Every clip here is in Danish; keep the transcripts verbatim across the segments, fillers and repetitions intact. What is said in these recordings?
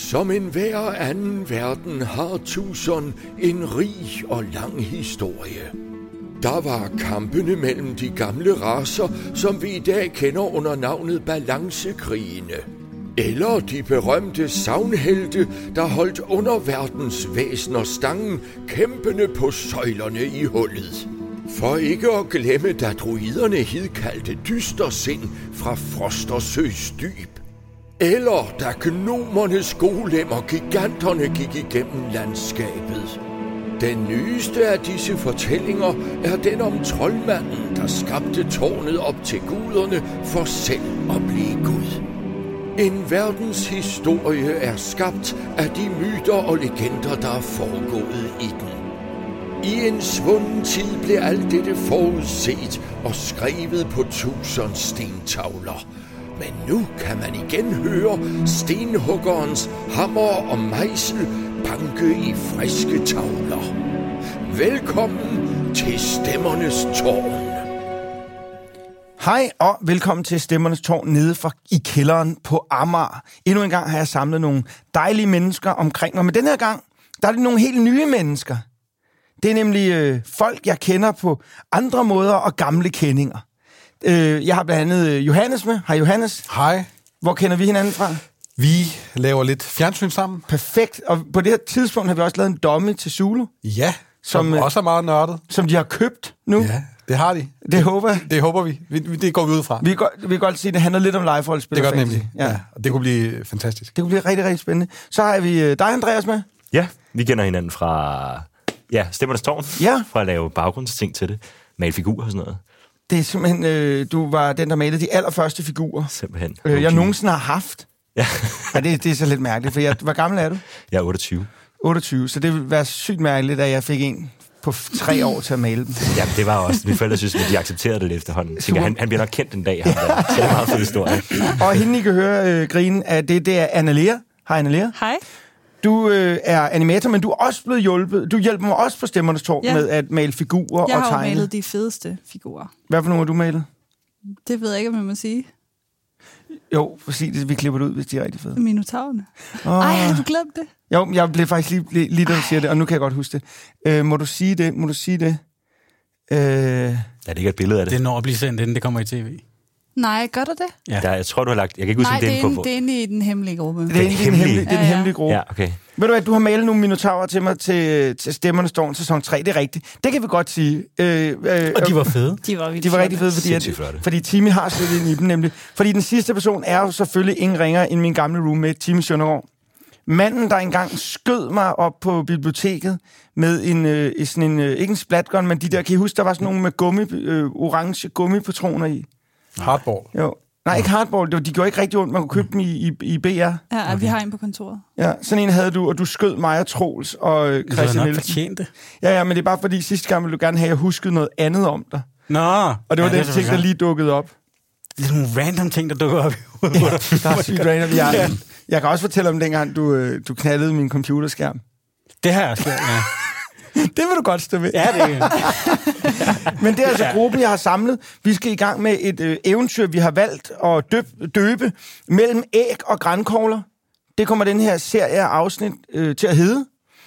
Som enhver anden verden har Tucson en rig og lang historie. Der var kampene mellem de gamle racer, som vi i dag kender under navnet balancekrigene. Eller de berømte sagnhelte, der holdt underverdens væsener stangen, kæmpende på søjlerne i hullet. For ikke at glemme, da druiderne hidkaldte dystersind fra Frostersøs dyb. Eller da gnomernes golemmer giganterne gik igennem landskabet. Den nyeste af disse fortællinger er den om troldmanden, der skabte tårnet op til guderne for selv at blive Gud. En verdens historie er skabt af de myter og legender, der er foregået i den. I en svunden tid blev alt dette forudset og skrevet på tusind stentavler. Men nu kan man igen høre stenhuggerens hammer og mejsel banke i friske tavler. Velkommen til Stemmernes Tårn. Hej og velkommen til Stemmernes Tårn nede fra i kælderen på Amager. Endnu en gang har jeg samlet nogle dejlige mennesker omkring mig, men den her gang, der er det nogle helt nye mennesker. Det er nemlig øh, folk, jeg kender på andre måder og gamle kendinger. Øh, jeg har blandt andet Johannes med. Hej Johannes. Hej. Hvor kender vi hinanden fra? Vi laver lidt fjernsyn sammen. Perfekt. Og på det her tidspunkt har vi også lavet en dummy til Zulu. Ja, som, som øh, også er meget nørdet. Som de har købt nu. Ja, det har de. Det, det håber jeg. Det håber vi. vi. Det går vi ud fra. Vi kan, vi kan godt sige, at det handler lidt om live-rollespil. Det gør det nemlig. Ja. Ja, og det kunne blive fantastisk. Det kunne blive rigtig, rigtig spændende. Så har vi dig, Andreas, med. Ja, vi kender hinanden fra ja, Stemmernes Tårn. Ja. Fra at lave baggrundsting til det. Male figurer og sådan noget. Det er simpelthen, øh, du var den, der malede de allerførste figurer. Simpelthen. Øh, jeg okay. nogensinde har haft. Ja. ja det, det er så lidt mærkeligt, for jeg, hvor gammel er du? Jeg er otteogtyve. otteogtyve, så det ville være sygt mærkeligt, at jeg fik en på tre år til at male dem. Jamen, det var også. Mine forældre synes, at de accepterede det efterhånden. Jeg tænker, han, han bliver nok kendt en dag. Han der. Så det er meget fed historie. Og hende, I kan høre øh, grine af det, det er Anna-Lea. Hej, Anna-Lea. Hej. Du øh, er animator, men du er også blevet hjulpet. Du hjælper mig også på Stemmernes Tårn ja. med at male figurer og tegne. Jeg har jo malet de fedeste figurer. Hvad for nogle har du malet? Det ved jeg ikke, om jeg må sige. Jo, for sig det, vi klipper det ud, hvis de er rigtig fede. Minotaurerne. Oh. Ej, har du glemt det? Jo, jeg blev faktisk lige, lige, lige da du siger det, og nu kan jeg godt huske det. Øh, må du sige det? Må du sige det? Øh... Ja, det ikke et billede af det. Det når at blive sendt, inden det kommer i tv. Nej, gør du det? Ja. Der, jeg tror, du har lagt... Jeg kan ikke huske, Nej, det er inde på... Nej, det er inde i den hemmelige gruppe. Det er inde i den hemmelige, det er den hemmelige gruppe. Ja, okay. Ved du hvad, du har malet nogle minotaurer til mig til, til Stemmernes Tårn sæson tre, det er rigtigt. Det kan vi godt sige. Øh, øh, og de var fede. De var, de var rigtig fede, fordi, at, fordi Timmy har slet ind i dem nemlig. Fordi den sidste person er jo selvfølgelig ingen ringer end min gamle roommate, Timmy Søndergaard. Manden, der engang skød mig op på biblioteket med en, øh, sådan en, øh, ikke en splatgun, men de der, kan I huske, der var sådan nogle med gummi, øh, orange gummipatroner i? Hardball. Jo. Nej, ikke hardball. De gjorde ikke rigtig ondt. Man kunne købe dem i, i, i B R. Ja, okay. Vi har en på kontoret. Ja, sådan en havde du, og du skød mig og Troels og øh, Christian Nielsen. Fortjente. Ja, ja, men det er bare fordi, sidste gang ville du gerne have, at jeg huskede noget andet om dig. Nå. Og det var ja, den det ting, der lige dukkede op. Det er sådan nogle random ting, der dukker op. Ja, der er sygt random. Jeg, ja. jeg kan også fortælle om dengang, du, øh, du knaldede min computerskærm. Det har jeg også gjort, ja. Det vil du godt stå ved. Ja, det er. Men det er altså gruppen, jeg har samlet. Vi skal i gang med et øh, eventyr, vi har valgt at døbe, døbe mellem æg og grankogler. Det kommer den her serie af afsnit øh, til at hedde.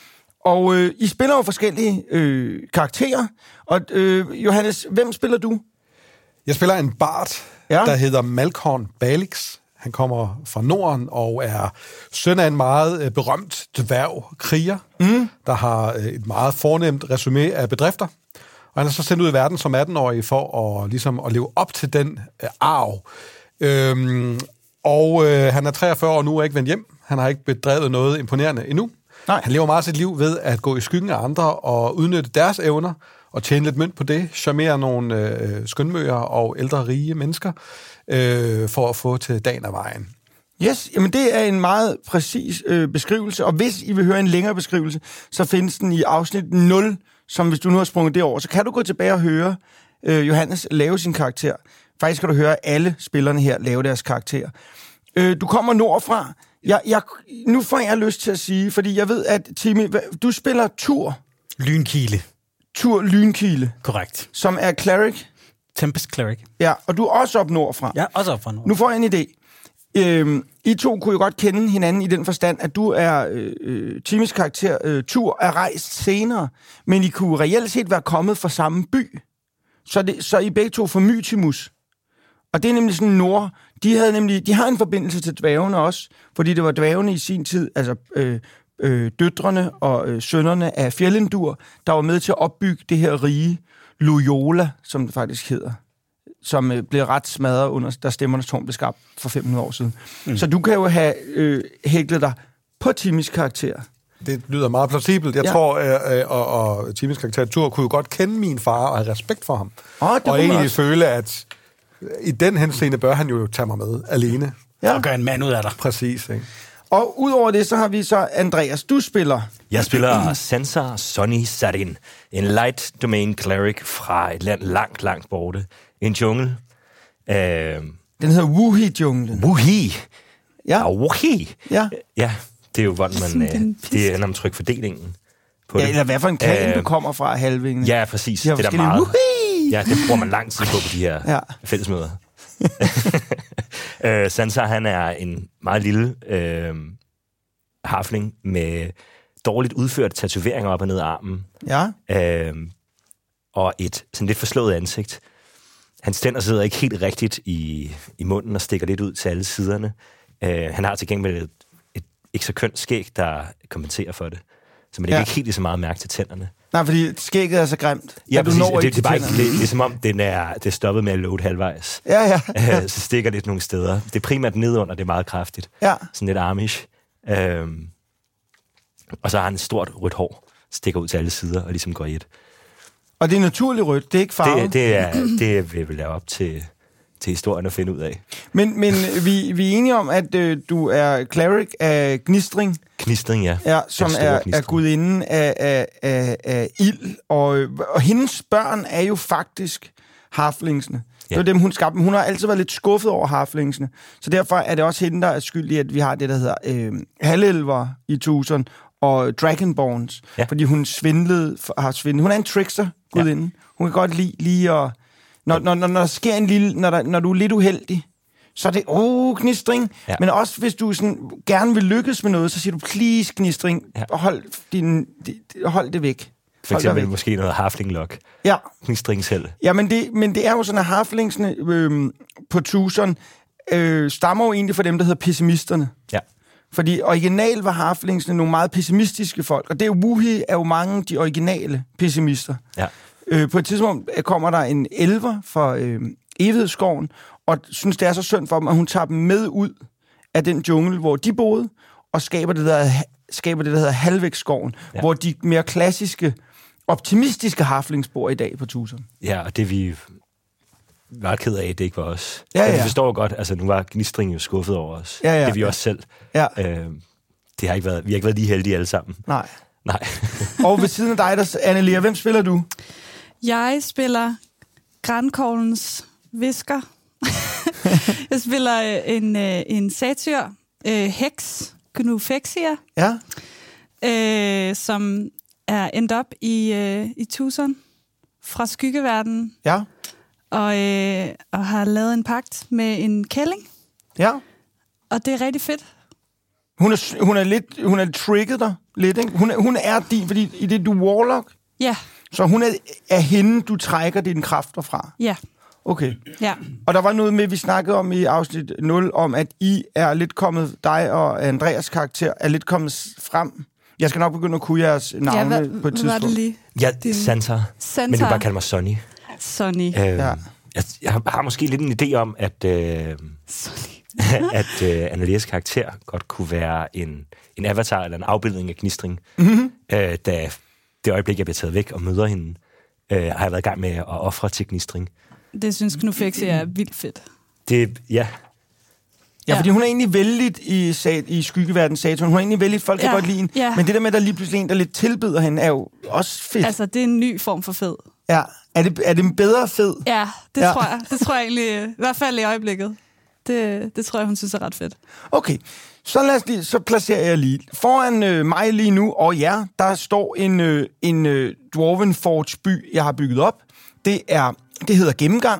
Og øh, I spiller jo forskellige øh, karakterer. Og øh, Johannes, hvem spiller du? Jeg spiller en bard, ja. der hedder Malkorn Balix. Han kommer fra Norden og er søn af en meget øh, berømt dværgkriger, mm. der har øh, et meget fornemt resumé af bedrifter. Og han er så sendt ud i verden som atten-årig for at, ligesom, at leve op til den øh, arv. Øhm, og øh, han er treogfyrre år nu og ikke vendt hjem. Han har ikke bedrevet noget imponerende endnu. Nej. Han lever meget sit liv ved at gå i skyggen af andre og udnytte deres evner og tjene lidt mønt på det, charmere nogle øh, skønmøger og ældre rige mennesker, øh, for at få til dagen af vejen. Yes, jamen det er en meget præcis øh, beskrivelse, og hvis I vil høre en længere beskrivelse, så findes den i afsnit nul, som hvis du nu har sprunget det over, så kan du gå tilbage og høre øh, Johannes lave sin karakter. Faktisk kan du høre alle spillerne her lave deres karakter. Øh, du kommer nordfra. Jeg, jeg, nu får jeg lyst til at sige, fordi jeg ved, at Timmy, du spiller Tur. Lynkile. Tur Lynkile. Korrekt. Som er cleric. Tempest Cleric. Ja, og du er også op nordfra. Ja, også op fra nord. Nu får jeg en idé. Øhm, I to kunne jo godt kende hinanden i den forstand, at du er øh, Timmys karakter, øh, Tur, er rejst senere, men I kunne reelt set være kommet fra samme by. Så, det, så I begge to fra Mytimus. Og det er nemlig sådan nord. De havde nemlig, de har en forbindelse til dværgene også, fordi det var dværgene i sin tid, altså øh, øh, døtrene og øh, sønnerne af Fjellendur, der var med til at opbygge det her rige Loyola, som det faktisk hedder, som øh, blev ret smadret under, da Stemmernes Tårn blev skabt for fem hundrede år siden. Mm. Så du kan jo have øh, hæklet dig på Timmys karakter. Det lyder meget plausibelt. Jeg ja. tror, øh, øh, og, og Timmys karakter Tur kunne jo godt kende min far og have respekt for ham. Oh, og egentlig føle, at i den henseende bør han jo tage mig med alene. Ja. Og gøre en mand ud af dig. Præcis, ikke? Og udover det, så har vi så Andreas, du spiller. Jeg spiller Sansar Sonny Sarin, en light domain cleric fra et land langt, langt borte. En jungle. Øh, Den hedder Wuhi-junglen. Wuhi. Ja. Og Wuhi. Ja. Ja, det er jo, hvordan man... Øh, det er, når man trykker fordelingen på ja, det. eller hvad for en klan, øh, du øh, kommer fra halvvingen. Ja, præcis. De det er der meget. Wuhi! Ja, det bruger man lang tid på på de her ja. fællesmøder. øh, Sansar, han er en meget lille øh, harfling med dårligt udførte tatoveringer op og ned af armen. Ja. Øh, og et sådan lidt forslået ansigt. Hans tænder sidder ikke helt rigtigt i, i munden og stikker lidt ud til alle siderne. Øh, han har til gengæld et, et ikke så kønt skæg, der kompenserer for det. Så man ikke, ja. ikke helt lige så meget mærke til tænderne. Nej, fordi skægget er så grimt. Ja, du præcis. når Det, det, er bare ikke, det, det, det er som om, den er, det er stoppet med at load halvvejs. Ja, ja. øh, så stikker lidt nogle steder. Det er primært nedunder, det er meget kraftigt. Ja. Sådan lidt Amish. Øhm, og så har han et stort rødt hår, stikker ud til alle sider og ligesom går i et. Og det er naturligt rødt, det er ikke farve. Det, det, er, det vil vi lave op til, til historien at finde ud af. Men, men vi, vi er enige om, at øh, du er cleric af Gnistring. Gnistring, ja. Ja, som er, er gudinden af, af, af, af ild. Og, og hendes børn er jo faktisk harflingsene. Ja. Det var dem, hun skabte. Hun har altid været lidt skuffet over harflingsene. Så derfor er det også hende, der er skyld i, at vi har det, der hedder øh, halvelver i Tucson og Dragonborns. Ja. Fordi hun svindlede, har svindlet. Hun er en trickster, gudinde. Ja. Hun kan godt lide lige at... Når, når, når, når der sker en lille... Når, der, når du er lidt uheldig, så er det, åh, oh, Gnistring. Ja. Men også hvis du sådan, gerne vil lykkes med noget, så siger du, please, Gnistring, ja. hold, din, hold det væk. For eksempel måske noget harfling-lock. Ja. Gnistring selv. Ja, men det, men det er jo sådan, at harflingsene øh, på Tucson øh, stammer jo egentlig fra dem, der hedder pessimisterne. Ja. Fordi original var harflingsene nogle meget pessimistiske folk, og det er jo Wuhi er jo mange de originale pessimister. Ja. Øh, på et tidspunkt kommer der en elver fra øh, evighedsskoven, og synes, det er så synd for dem, at hun tager dem med ud af den jungle, hvor de boede, og skaber det, der, skaber det, der hedder Halvvægtsskoven, ja. Hvor de mere klassiske, optimistiske harflings bor i dag på Tucson. Ja, og det vi var ked af, det ikke var os. Ja, ja. Men vi forstår godt, altså nu var Gnistring jo skuffet over os. Ja, ja, det er vi ja. også selv. Ja. Øh, det har ikke været, vi har ikke været lige heldige alle sammen. Nej. Nej. Og ved siden af dig, der, Annelea, hvem spiller du? Jeg spiller Grankoglens visker. Jeg spiller en, en satyr, øh, heks, Gnufexia, ja. øh, som er endt op i, øh, i Tucson fra skyggeverdenen. Ja. Og, øh, og har lavet en pagt med en kælling. Ja. Og det er rigtig fedt. Hun er, hun er lidt, hun er trigget dig lidt, ikke? Hun er, hun er din, fordi i det du er warlock. Ja. Så hun er, er hende, du trækker dine kræfter fra. Ja. Okay. Ja. Og der var noget med, vi snakkede om i afsnit nul, om at I er lidt kommet, dig og Andreas karakter, er lidt kommet frem. Jeg skal nok begynde at kunne jeres navne ja, hvad, på et tidspunkt. Hvad var det lige? Ja, Sansar. Sansar. Men du bare kalder mig Sonny. Sonny. Øh, ja. jeg, jeg har måske lidt en idé om, at, øh, at øh, Annelies karakter godt kunne være en, en avatar eller en afbildning af Gnistring. Mm-hmm. Øh, da det øjeblik, jeg bliver taget væk og møder hende, øh, har jeg været i gang med at ofre til Gnistring. Det synes Gnufexia er vildt fedt. Det, ja. Ja, fordi hun er egentlig vældigt i, i skyggeverdens Saturn. Hun er egentlig vældigt, folk kan ja, godt lide hende. Ja. Men det der med, at der lige pludselig en, der lidt tilbyder hende, er jo også fedt. Altså, det er en ny form for fed. Ja. Er det, er det en bedre fed? Ja, det ja. tror jeg. Det tror jeg egentlig, i hvert fald i øjeblikket. Det, det tror jeg, hun synes er ret fedt. Okay, så, lad os lige, så placerer jeg lige. Foran øh, mig lige nu, og ja, der står en, øh, en øh, Dwarven Forge by, jeg har bygget op. Det, er, det hedder Gennemgangen.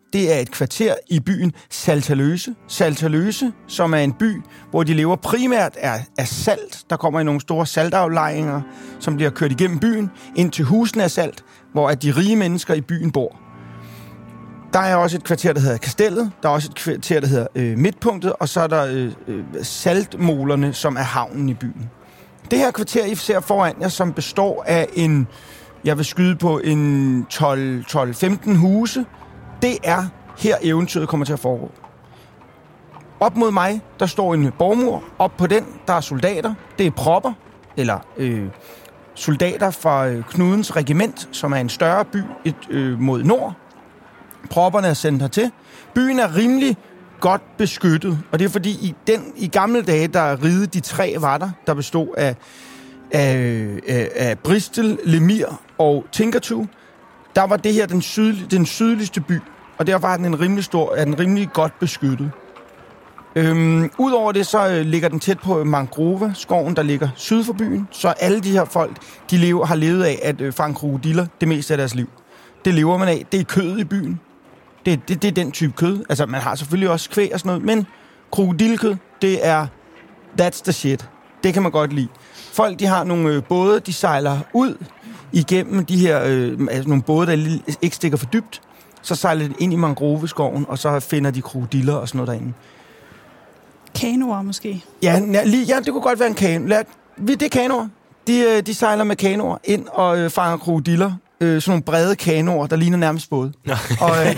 det er et kvarter i byen Saltaløse. Saltaløse, som er en by, hvor de lever primært af, af salt. Der kommer i nogle store saltaflejringer, som bliver kørt igennem byen, ind til husene af salt, hvor at de rige mennesker i byen bor. Der er også et kvarter, der hedder Kastellet. Der er også et kvarter, der hedder øh, Midtpunktet. Og så er der øh, øh, saltmolerne, som er havnen i byen. Det her kvarter, I ser foran jer, som består af en, jeg vil skyde på en tolv til femten huse. Det er her eventyret kommer til at foregå. Op mod mig, der står en borgmur. Op på den, der er soldater. Det er propper, eller øh, soldater fra øh, Knudens regiment, som er en større by et, øh, mod nord. Propperne er sendt hertil. Byen er rimelig godt beskyttet, og det er fordi i, den, i gamle dage, der ride de tre vatter, der bestod af, af, af, af Bristol, Lemir og Tinkertu. Der var det her den, sydlig, den sydligste by, og derfor er den en rimelig stor, er den rimelig godt beskyttet. Øhm, Udover det, så øh, ligger den tæt på Mangrove-skoven, der ligger syd for byen, så alle de her folk, de lever, har levet af at øh, fange krokodiller det meste af deres liv. Det lever man af. Det er kød i byen. Det, det, det er den type kød. Altså, man har selvfølgelig også kvæg og sådan noget, men krokodilkød, det er that's the shit. Det kan man godt lide. Folk, de har nogle øh, både, de sejler ud igennem de her, øh, altså nogle både, der ikke stikker for dybt, så sejler de ind i mangroveskoven, og så finder de krokodiller og sådan noget derinde. Kanoer måske? Ja, lige, ja, det kunne godt være en kano. Lad, det er kanoer. De, de sejler med kanoer ind og øh, fanger krokodiller. Øh, sådan nogle brede kanoer, der ligner nærmest båd. Og, øh,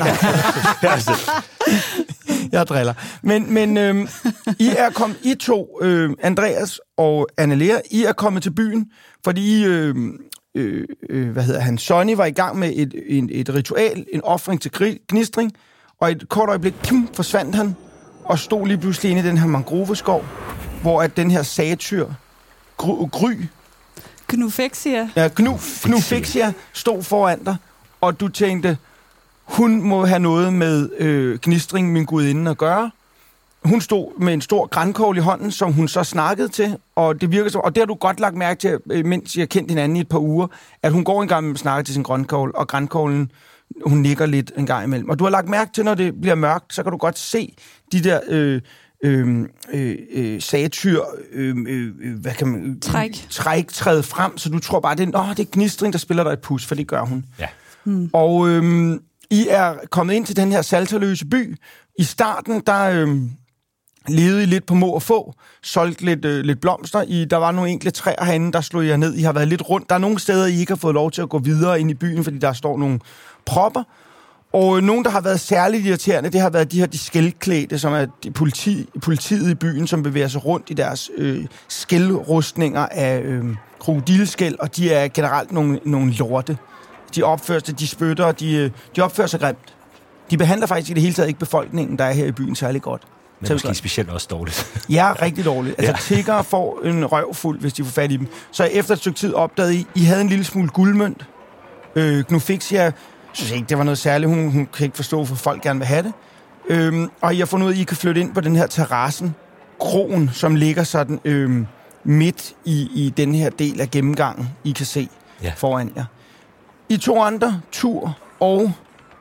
jeg driller. Men, men øh, I er kommet, I to, øh, Andreas og Annelea, I er kommet til byen, fordi I, øh, øh, øh, hvad hedder han, Sonny var i gang med et, et, et ritual, en ofring til gnistring, og et kort øjeblik, pum, forsvandt han, og stod lige pludselig inde i den her mangroveskov, hvor at den her satyr, gry, gry Gnufexia. Ja, Gnu, Gnufexia stod foran dig, og du tænkte, hun må have noget med øh, gnistring, min gudinde, at gøre. Hun stod med en stor grankogl i hånden, som hun så snakkede til, og det virker så, og det har du godt lagt mærke til, mens I har kendt hinanden i et par uger, at hun går en gang og snakker til sin grankogl, og grankoglen, hun nikker lidt en gang imellem. Og du har lagt mærke til, når det bliver mørkt, så kan du godt se de der øh, øh, øh, satyr, øh, øh, hvad kan man... Træk. Træk træde frem, så du tror bare, det er, åh, det er gnistring, der spiller dig et pus, for det gør hun. Ja. Hmm. Og øh, I er kommet ind til den her saltaløse by. I starten, der øh, levede I lidt på må og få, solgte lidt, øh, lidt blomster. I, der var nogle enkelte træer herinde, der slog jer ned. I har været lidt rundt. Der er nogle steder, I ikke har fået lov til at gå videre ind i byen, fordi der står nogle propper. Og øh, nogle, der har været særligt irriterende, det har været de her de skældklædte, som er de politi, politiet i byen, som bevæger sig rundt i deres øh, skældrustninger af øh, krokodilskæld, og de er generelt nogle, nogle lorte. De opfører sig, de spytter, de, de opfører sig grimt. De behandler faktisk i det hele taget ikke befolkningen, der er her i byen, særlig godt. Men måske specielt også dårligt. Ja, rigtig dårligt. Altså, ja. Tiggere får en røv fuld, hvis de får fat i dem. Så efter et stykke tid opdagede I, I havde en lille smule guldmønt. Øh, Gnufexia synes ikke, det var noget særligt. Hun, hun kan ikke forstå, hvorfor folk gerne vil have det. Øhm, og I har fundet ud af, at I kan flytte ind på den her terrassen, kroen, som ligger sådan øhm, midt i, i den her del af gennemgangen, I kan se ja. foran jer. I to andre, Tur og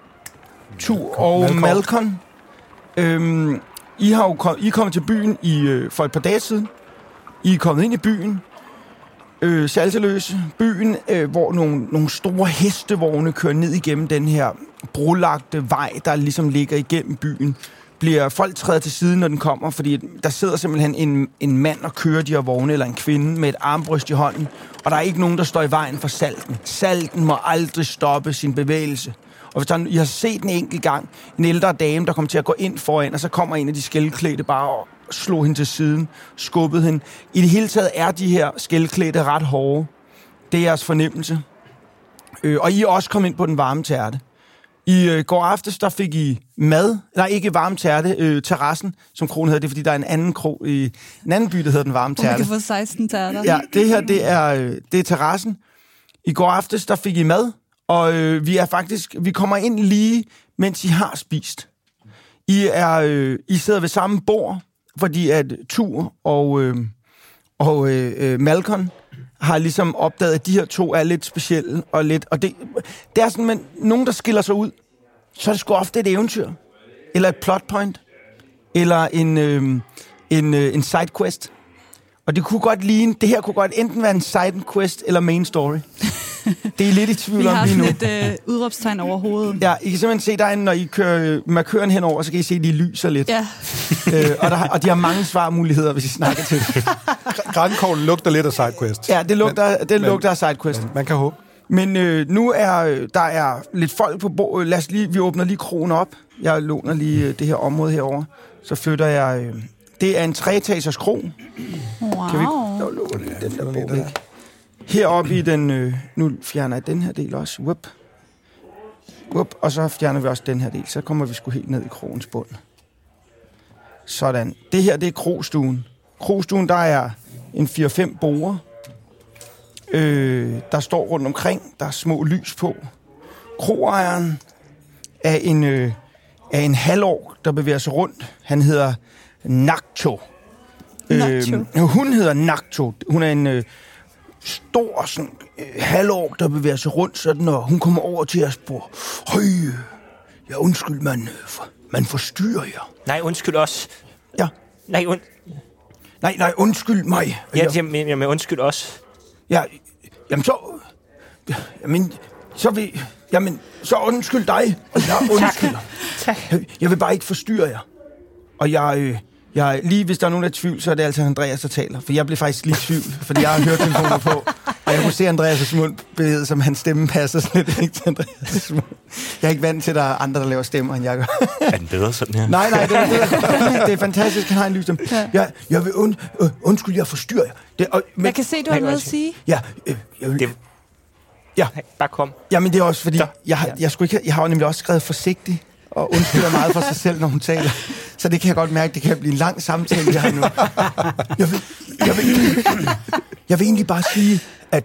Tur og Malcolm. Malcolm øhm, I har jo kom, I er kommet til byen i, øh, for et par dage siden. I er kommet ind i byen. Øh, Saltaløse, byen, øh, hvor nogle, nogle store hestevogne kører ned igennem den her brolagte vej, der ligesom ligger igennem byen. Bliver folk trædet til siden, når den kommer, fordi der sidder simpelthen en, en mand og kører de her vogne, eller en kvinde med et armbryst i hånden, og der er ikke nogen, der står i vejen for salten. Salten må aldrig stoppe sin bevægelse. Og hvis der, I har set en enkelt gang en ældre dame, der kommer til at gå ind foran, og så kommer en af de skældklædte bare og slog hende til siden, skubbede hende. I det hele taget er de her skældklædte ret hårde. Det er jeres fornemmelse. Øh, og I er også kommet ind på den varme tærte. I øh, går aftes, der fik I mad. Nej, ikke varme tærte. Øh, terrassen, som kronen hedder. Det er, fordi der er en anden krog i en anden by, der hedder den varme tærte. Man kan få seksten tærter. Ja, det her, det er, øh, det er terrassen. I går aftes, der fik I mad. Og øh, vi er faktisk, vi kommer ind lige, mens I har spist. I er, øh, I sidder ved samme bord, fordi at Tur og, øh, og øh, Malcolm har ligesom opdaget, at de her to er lidt specielle og lidt, og det, det er sådan, men nogen der skiller sig ud. så er det sgu ofte et eventyr. Eller et plot point. Eller en, øh, en, øh, en sidequest. Og det kunne godt ligne, det her kunne godt enten være en sidequest eller main story. Det er lidt i tvivl om lige nu. Vi har sådan et øh, udråbstegn over hovedet. Ja, I kan simpelthen se derinde, når I kører markøren henover, så kan I se, at de lyser lidt. Ja. øh, og, der, og de har mange svarmuligheder, hvis I snakker til det. Grankoglen lugter lidt af sidequest. Ja, det lugter, men, det men, lugter af sidequest. Man kan håbe. Men øh, nu er der er lidt folk på bordet. Lad os lige, vi åbner lige kronen op. Jeg låner lige øh, det her område herover. Så flytter jeg... Øh, det er en treetagers kro. Wow. Kan vi nå, låne den der bog væk? Heroppe i den... Øh, nu fjerner jeg den her del også. Whoop. Whoop. Og så fjerner vi også den her del. Så kommer vi sgu helt ned i krogens bund. Sådan. Det her, det er krostuen. Krostuen, der er en fire fem borer. Øh, der står rundt omkring. Der er små lys på. Kroejeren er en, øh, er en halvork, der bevæger sig rundt. Han hedder Nakto. Nakto. Øh, hun hedder Nakto. Hun er en øh, stor sådan, øh, halvork, der bevæger sig rundt, sådan, og hun kommer over til os på. Høj, ja, undskyld, man, for, man forstyrrer jer. Nej, undskyld os. Ja. Nej, und... Nej, nej, undskyld mig. Ja, jamen, jamen, undskyld os. Ja, jamen så... Jamen, så vil... Jamen, så undskyld dig. Og jeg undskylder. Tak. Jeg, jeg vil bare ikke forstyrre jer. Og jeg... Øh, jeg lige hvis der er nogen, der er i tvivl, så er det altså Andreas, der taler. For jeg blev faktisk lige i tvivl, fordi jeg har hørt telefonen på. Og jeg kunne se Andreas' mund bevæget, som hans stemme passer slet ikke til Andreas' mund. Jeg er ikke vant til, at der er andre, der laver stemmer, end jeg gør. Er den bedre sådan her? Nej, nej, det er, det er, det er fantastisk, han har en lysstemme. Ja. Jeg, jeg vil und, øh, undskyld, jeg forstyrrer jer. Det, og, men, Jeg kan se, du har noget at sige. Ja, øh, jeg vil... Det... Ja. Nej, bare kom. Jamen, det er også fordi, Så. jeg har, jeg, skulle ikke, jeg har jo nemlig også skrevet forsigtigt, og undskylder meget for sig selv, når hun taler. Så det kan jeg godt mærke, det kan blive en lang samtale, jeg har nu. Jeg vil, jeg vil, egentlig, jeg vil egentlig bare sige, at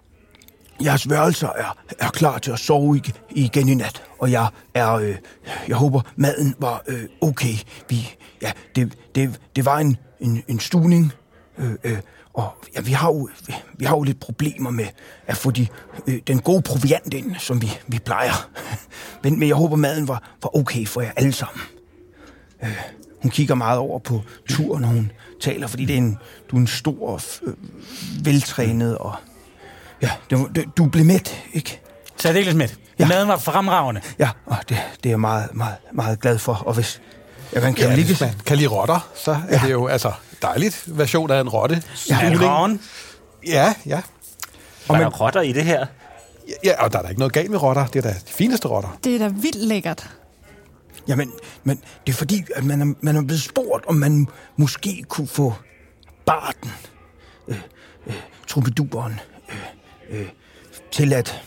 jeres værelser er, er klar til at sove igen, igen i nat. Og jeg er, øh, jeg håber, maden var øh, okay. Vi, ja, det, det, det var en, en, en stuvning, øh, øh, og ja, vi, har jo, vi har jo lidt problemer med at få de, øh, den gode proviant ind, som vi, vi plejer. Men, men jeg håber, maden var, var okay for jer alle sammen. Øh, hun kigger meget over på Tur, når hun taler, fordi det er en, du er en stor, øh, veltrænet, og ja, det, det, du blev mæt, ikke? Så er det ikke lidt mæt. Ja. Maden var fremragende. Ja, og det, det er jeg meget, meget, meget glad for. Og hvis jeg kan, kan Ja, lige... hvis man kan lide rotter, så er Ja. det jo altså dejligt version af en rotte. Ja, Er det ravn? Ja, ja. Var men- der rotter i det her? Ja, og der er da ikke noget galt med rotter. Det er da de fineste rotter. Det er da vildt lækkert. Jamen, men det er fordi, at man er, man er blevet spurgt, om man måske kunne få barten, øh, øh, troubaduren, øh, øh, til at...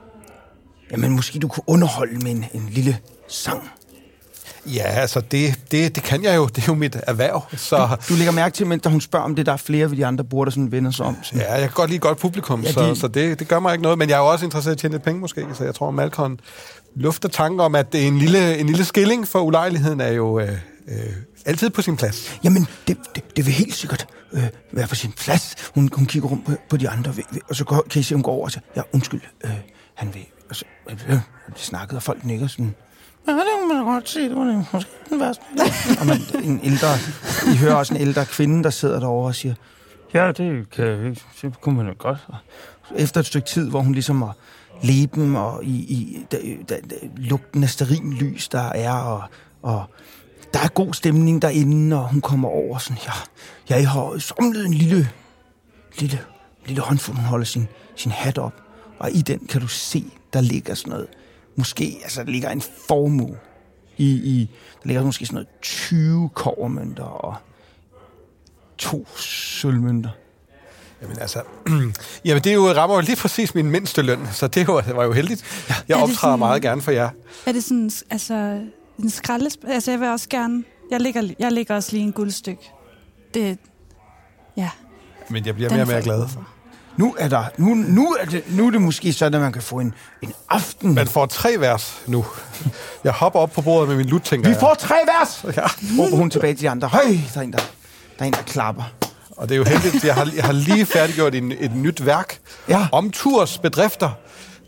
Jamen, måske du kunne underholde med en, en lille sang. Ja, altså det, det, det kan jeg jo. Det er jo mit erhverv. Så Du lægger mærke til, mens hun spørger om det, der er flere ved de andre burde, der sådan vender sig om. Sådan. ja, jeg kan godt lide godt publikum, Ja, ja, så, de- så det, det gør mig ikke noget. Men jeg er jo også interesseret i at tjene lidt penge måske, så jeg tror, at Malcolm lufter tanken om, at det er en lille, en lille skilling for ulejligheden er jo øh, øh, altid på sin plads. Jamen, det, det, det vil helt sikkert øh, være på sin plads. Hun, hun kigger rundt på, på de andre, ved- ved- og så går, kan I se, hun går over og siger, ja, undskyld, øh, han vil... Og så øh, øh, de snakkede, og folk nikker sådan... Ja, det må man godt se, det var det måske den værste. Og man, en ældre... I hører også en ældre kvinde, der sidder derovre og siger, ja, det kan jeg ikke, det kunne man jo godt. Og efter et stykke tid, hvor hun ligesom har leben og i, i da, da, da, lugten af stearinlys, der er, og, og der er god stemning derinde, og hun kommer over sådan, ja, jeg har samlet en lille, lille, lille håndfuld, hun holder sin, sin hat op, og i den kan du se, der ligger sådan noget, måske, altså der ligger en formue i, i der ligger måske sådan noget tyve kobbermønter og to sølvmønter. Jamen altså, jamen det er jo, rammer jo lige præcis min mindste løn, så det var, det var jo heldigt. Jeg Er det optræder sådan- meget gerne for jer. Er det sådan, altså, en skraldes... Altså, jeg vil også gerne... Jeg lægger, jeg lægger også lige en guldstykke. Det... Ja. Men jeg bliver den mere og får mere jeg glad. brug for. Nu er, der, nu, nu, er det, nu er det måske sådan, at man kan få en, en aften. Man får tre vers nu. Jeg hopper op på bordet med min lut, tænker Vi jeg. får tre vers! Ja. Råber hun tilbage til de andre. Høj, der er en, der, der, er en, der klapper. Og det er jo heldigt, jeg har, jeg har lige færdiggjort en, et nyt værk Ja. om Turs bedrifter.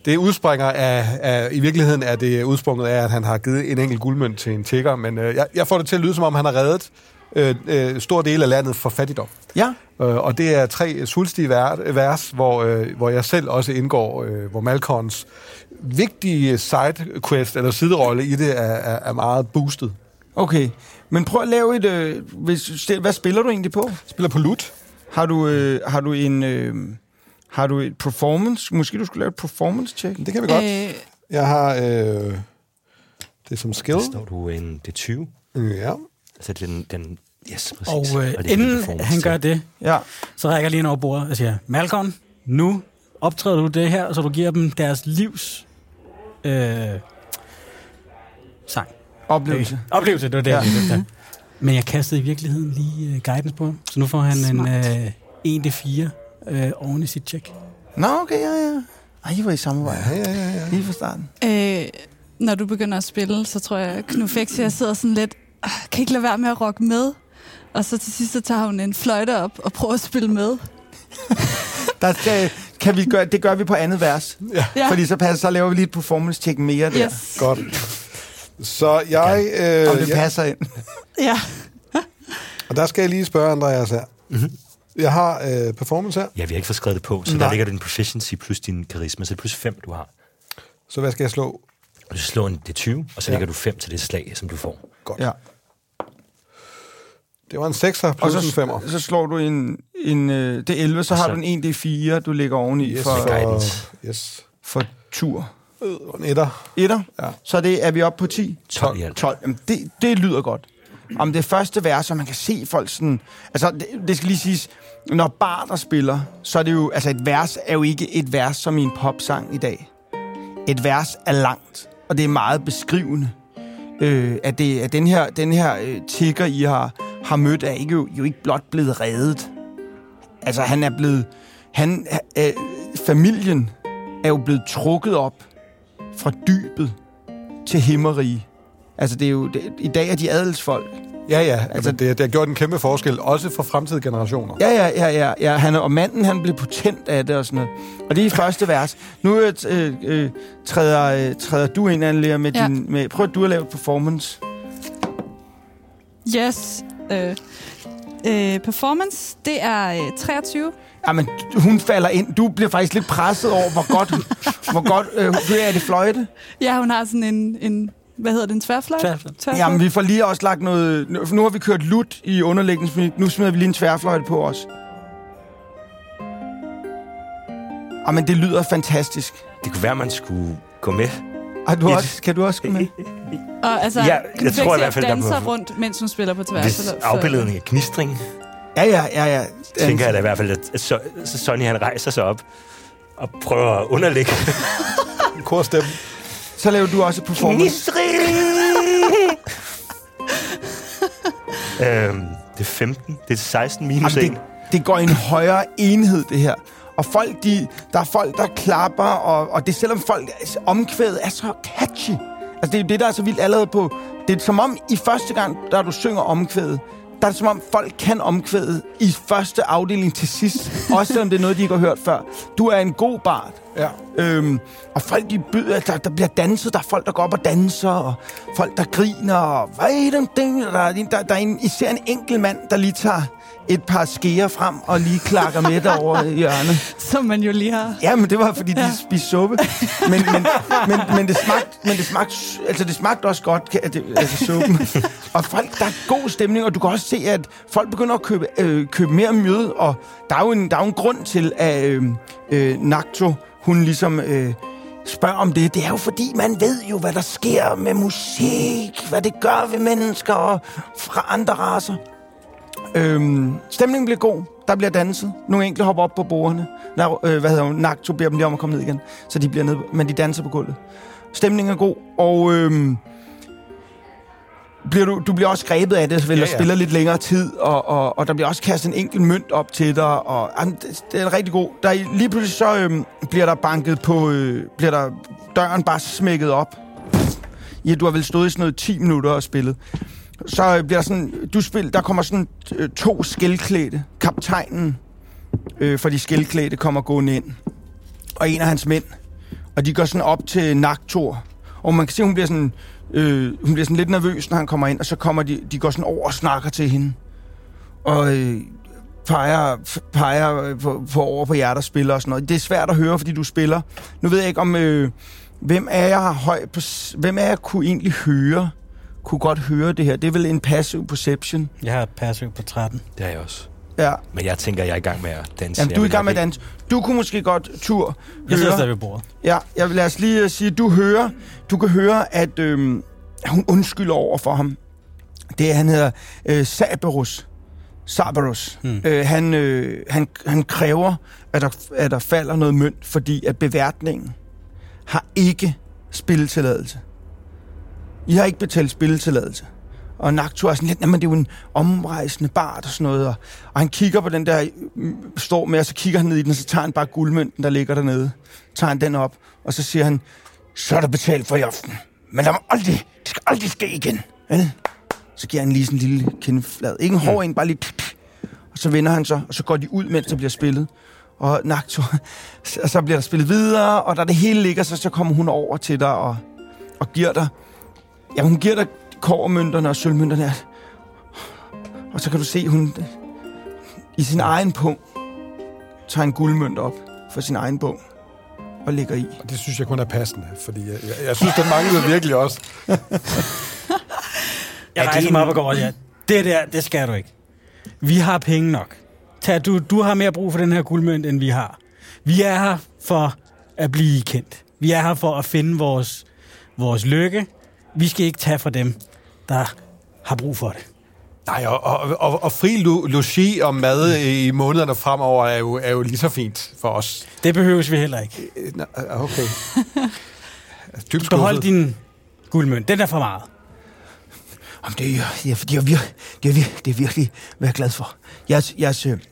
det udspringer af, af... I virkeligheden er det udsprunget af, at han har givet en enkelt guldmønt til en tigger, men øh, jeg, jeg får det til at lyde, som om han har reddet øh, øh, stor del af landet for fattigdom. Ja. Øh, og det er tre svulstige vers, hvor, øh, hvor jeg selv også indgår, øh, hvor Malcorns vigtige sidequest, eller siderolle i det, er, er, er meget boostet. Okay, men prøv at lave et... Øh, hvis, hvad spiller du egentlig på? Jeg spiller på lut. Har du, øh, har du en... Øh, har du et performance? Måske du skulle lave et performance-check? Det kan vi godt. Øh... Jeg har... Øh, det er som skill. Der står du en D tyve. Ja. Altså den... den yes, præcis. Og, øh, og inden han gør det, ja. så rækker jeg lige ind over bordet og siger, Malcolm, nu optræder du det her, så du giver dem deres livs... Øh, sang. Oplevelse. Okay. Oplevelse, det var det, ja. jeg lige. Men jeg kastede i virkeligheden lige uh, guidance på ham, så nu får han Smart. en uh, en D fire uh, oven i sit check. Nå, okay, ja, ja. Ej, I var i samarbejde. Ja, ja, ja, ja. Lige fra starten. Øh, når du begynder at spille, så tror jeg, at Knufexi, jeg sidder sådan lidt, kan ikke lade være med at rocke med? Og så til sidst, så tager hun en fløjte op og prøver at spille med. Der skal, kan vi gøre, det gør vi på andet vers. Ja. Ja. Fordi så, passer, så laver vi lige et performance-check mere der. Yes. Godt. Så jeg... Øh, Om det ja. passer ind. Ja. Og der skal jeg lige spørge Andreas her. Mm-hmm. Jeg har øh, performance her. Ja, vi har ikke fået skrevet det på, så Nej. Der ligger din proficiency plus din karisma, så det er plus fem, du har. Så hvad skal jeg slå? Du slår en D tyve, og så ja. lægger du fem til det slag, som du får. Godt. Ja. Det var en sekser plus og så, en femmer. så slår du en, en øh, det elleve, så har så, du en en D fire, du lægger oveni yes, for, for, yes. for tur. Øh, en etter. Etter? Ja. Så det, er vi oppe på ti? tolv. tolv. Jamen, det, det lyder godt. Om det første vers, så man kan se folk sådan... Altså, det, det skal lige siges, når barder spiller, så er det jo... Altså, et vers er jo ikke et vers som i en popsang i dag. Et vers er langt, og det er meget beskrivende. Øh, at, det, at den her, den her øh, tigger, I har, har mødt, er ikke, jo, jo ikke blot blevet reddet. Altså, han er blevet... Han, øh, familien er jo blevet trukket op fra dybet til himmerige. Altså, det er jo... Det, i dag er de adelsfolk. Ja, ja. Altså, det, det har gjort en kæmpe forskel, også for fremtidige generationer. Ja, ja, ja, ja. ja. Han, og manden, han blev potent af det og sådan noget. Og det er i første vers. Nu øh, øh, træder, øh, træder du ind, Anne-Lea, med ja. din... Med, prøv at du at lave performance. Yes. Øh, øh, performance, det er øh, treogtyve. Jamen, hun falder ind. Du bliver faktisk lidt presset over, hvor godt... hvor godt øh, er det fløjte? Ja, hun har sådan en... en hvad hedder det? En tværfløjte? Tværfløjte. Jamen, vi får lige også lagt noget... Nu har vi kørt lut i underlægningsmusik. Nu smider vi lige en tværfløjte på os. Jamen, det lyder fantastisk. Det kunne være, man skulle gå med. Ah, du også, kan du også gå med? Og altså, ja, jeg tror i hvert fald, danser der må... rundt, mens hun spiller på tværs. Hvis afbildning af gnistring... Ja, ja, ja, ja. Tænker jeg da i hvert fald, at så, så Sonny han rejser sig op og prøver at underlægge korstemme. Så laver du også performance. øhm, det er femten. Det er seksten minus Jamen, en. Det, det går i en højere enhed, det her. Og folk, de, der er folk, der klapper, og, og det er selvom folk... Altså, omkvædet er så catchy. Altså, det er det, der er så vildt allerede på... Det er som om, i første gang, der du synger omkvædet, der er det som om, folk kan omkvædet i første afdeling til sidst. Også selvom det er noget, de ikke har hørt før. Du er en god bard. Ja. Øhm, og folk, de byder, der, der bliver danset. Der er folk, der går op og danser. Og folk, der griner. Og hvad er det? Der, der, der er en, især en enkelt mand, der lige tager et par skeer frem og lige klakker med derovre i hjørnet. Som man jo lige har. Ja, men det var, fordi de ja. spiste suppe. Men, men, men, men, det smagte, men det smagte, altså det smagte også godt, altså suppen. Og folk, der er god stemning, og du kan også se, at folk begynder at købe, øh, købe mere mjød, og der er jo en, der er jo en grund til, at øh, øh, Nakto, hun ligesom øh, spørger om det. Det er jo fordi, man ved jo, hvad der sker med musik, hvad det gør ved mennesker og fra andre racer. Øhm, stemningen bliver god. Der bliver danset. Nogle enkelte hopper op på bordene. Der, øh, hvad hedder hun? Nakto beder dem lige om at komme ned igen. Så de bliver ned, men de danser på gulvet. Stemningen er god, og øhm, bliver du, du bliver også grebet af det, så vil ja, ja. spiller lidt længere tid, og, og, og der bliver også kastet en enkelt mønt op til dig, og jamen, det, det er rigtig god. Der er, lige pludselig så øhm, bliver der banket på, øh, bliver der døren bare smækket op. Ja, du har vel stået i sådan noget ti minutter og spillet. Så bliver der sådan, du spil, der kommer sådan øh, to skældklædte. Kaptajnen øh, for de skældklædte kommer gående ind. Og en af hans mænd og de går sådan op til Naktor, og man kan se, hun bliver sådan, øh, hun bliver sådan lidt nervøs, når han kommer ind, og så kommer de, de går sådan over og snakker til hende, og øh, peger, peger på, på over på jer, der spiller og sådan noget. Det er svært at høre, fordi du spiller. Nu ved jeg ikke, om øh, hvem af jer har høj på, hvem af jer kunne egentlig høre, kunne godt høre det her. Det er vel en passive perception. Jeg har passive på tretten. Det er jeg også. Ja. Men jeg tænker, jeg er i gang med at danse. Jamen, du er i gang med at danse. Du kunne måske godt, Tur, høre... Jeg sidder stadig ved bordet. Ja, jeg vil lad os lige sige, du hører, du kan høre, at øh, hun undskylder over for ham. Det er, han hedder øh, Cerberus. Cerberus. Hmm. Øh, han, øh, han, han kræver, at der, at der falder noget mønt, fordi at beværtningen har ikke spilletilladelse. I har ikke betalt spilletilladelse. Og Naktur er sådan lidt, jamen det er jo en omrejsende bart og sådan noget. Og, og han kigger på den der, står med, og så kigger han ned i den, og så tager han bare guldmønten, der ligger dernede. Tager han den op, og så siger han, så er der betalt for i aften. Men der må aldrig, det skal aldrig ske igen. Vel? Så giver han lige sådan en lille kindflad. Ikke en hård en, bare lige... Og så vender han så, og så går de ud, mens der bliver spillet. Og Naktur, og så bliver der spillet videre, og da det hele ligger, så, så kommer hun over til dig og, og giver dig... Ja, hun giver dig kobbermønterne og sølvmønterne. Og så kan du se, hun i sin egen punkt tager en guldmønt op for sin egen punkt og lægger i. Og det synes jeg kun er passende, fordi jeg, jeg, jeg synes, det manglede virkelig også. Jeg rejser mig op og går, ja. Det der, det skal du ikke. Vi har penge nok. Tag, du, du har mere brug for den her guldmønt, end vi har. Vi er her for at blive kendt. Vi er her for at finde vores, vores lykke. Vi skal ikke tage fra dem, der har brug for det. Nej, og, og, og, og fri logi og mad i månederne fremover er jo, er jo lige så fint for os. Det behøves vi heller ikke. Okay. Behold din guldmønt. Den er for meget. Jamen, det er jo det er, det er, det er, det er virkelig være glad for. Jeres, jeres, øh,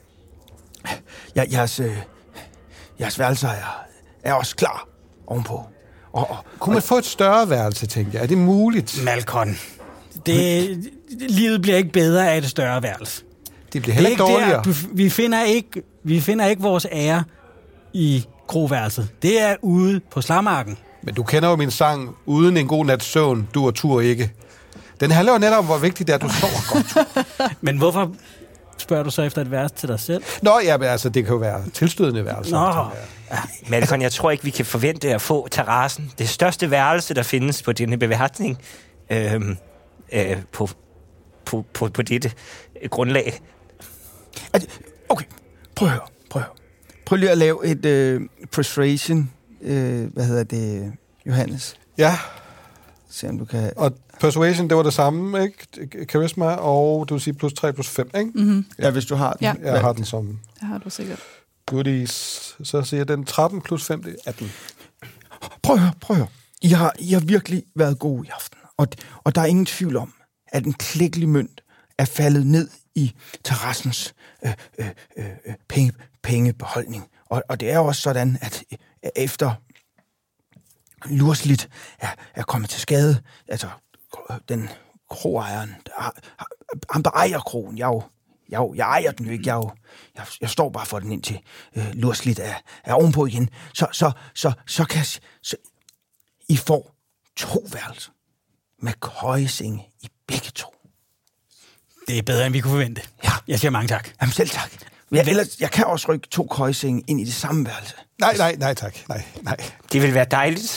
jeres, øh, jeres værelser er, er også klar ovenpå. Og, og, Kunne man få et større værelse, tænker jeg? Er det muligt? Malcolm, det, livet bliver ikke bedre af et større værelse. Det bliver heller ikke dårligere. Der, du, vi, finder ikke, vi finder ikke vores ære i kroværelset. Det er ude på slagmarken. Men du kender jo min sang, uden en god nats søvn, du og Tur ikke. Den handler jo netop om, hvor vigtigt det er, at du sover godt. Men hvorfor spørger du så efter et værelse til dig selv? Nå, ja, men altså, det kan jo være tilstødende værelser. Nå. Ja. Malcolm, jeg tror ikke, vi kan forvente at få terrassen. Det største værelse, der findes på denne beværtning, øh, øh, på, på, på, på dette grundlag. Okay, prøv at høre, prøv at høre. Prøv lige at lave et øh, persuasion, øh, hvad hedder det, Johannes? Ja. Se om du kan... Og persuasion, det var det samme, ikke? Charisma, og du vil sige plus tre, plus fem, ikke? Mm-hmm. Ja, hvis du har den. Ja. Jeg har den som... Det har du sikkert. Goodies. Så siger den tretten plus fem, det er atten. Prøv at høre, prøv at høre. I har, I har virkelig været gode i aften. Og, og der er ingen tvivl om, at en klækkelig mønt er faldet ned i terrassens øh, øh, øh, penge, pengebeholdning. Og, og det er også sådan, at efter Lurslit er, er kommet til skade, altså den kroejeren, der, ham der ejer kroen, jeg, jo, jeg, jo, jeg ejer den jo ikke, jeg, jo, jeg, jeg står bare for den indtil øh, Lurslit er, er ovenpå igen, så, så, så, så kan så, I får to værelser med køjesenge i begge to. Det er bedre, end vi kunne forvente. Ja. Jeg siger mange tak. Jamen selv tak. Jeg, ellers, jeg kan også rykke to køjesenge ind i det samme værelse. Nej, nej, nej tak. Nej, nej. Det vil være dejligt.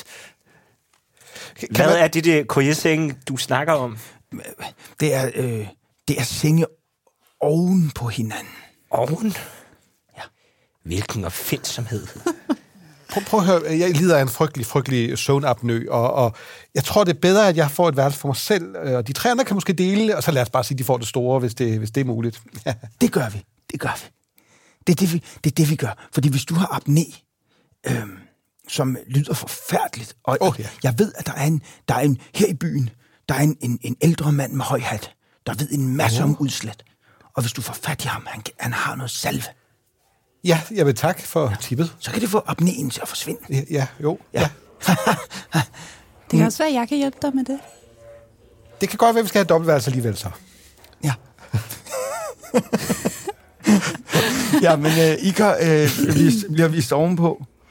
Kan Hvad man... er det, det køjeseng, du snakker om? Det er, øh, det er senge oven på hinanden. Oven? Ja. Hvilken opfindsomhed. Prøv, prøv at høre, jeg lider af en frygtelig, frygtelig søvnapnø, og, og jeg tror, det er bedre, at jeg får et værelse for mig selv, og de tre andre kan måske dele, og så lad os bare sige, at de får det store, hvis det, hvis det er muligt. Det gør vi. Det gør vi. Det er det, vi, det er det, vi gør. Fordi hvis du har apné, øhm, som lyder forfærdeligt, og oh, ja. jeg ved, at der er en, der er en her i byen, der er en, en, en ældre mand med høj hat, der ved en masse oh. om udslæt. Og hvis du får fat i ham, han, han har noget salve. Ja, jeg vil takke for ja. tippet. Så kan det få apnéen til at forsvinde. Ja, ja jo. Ja. ja. Det kan også være, at jeg kan hjælpe dig med det. Det kan godt være, at vi skal have dobbeltværelse alligevel så. Ja. Ja, men øh, I kan øh, vist, bliver vist ovenpå.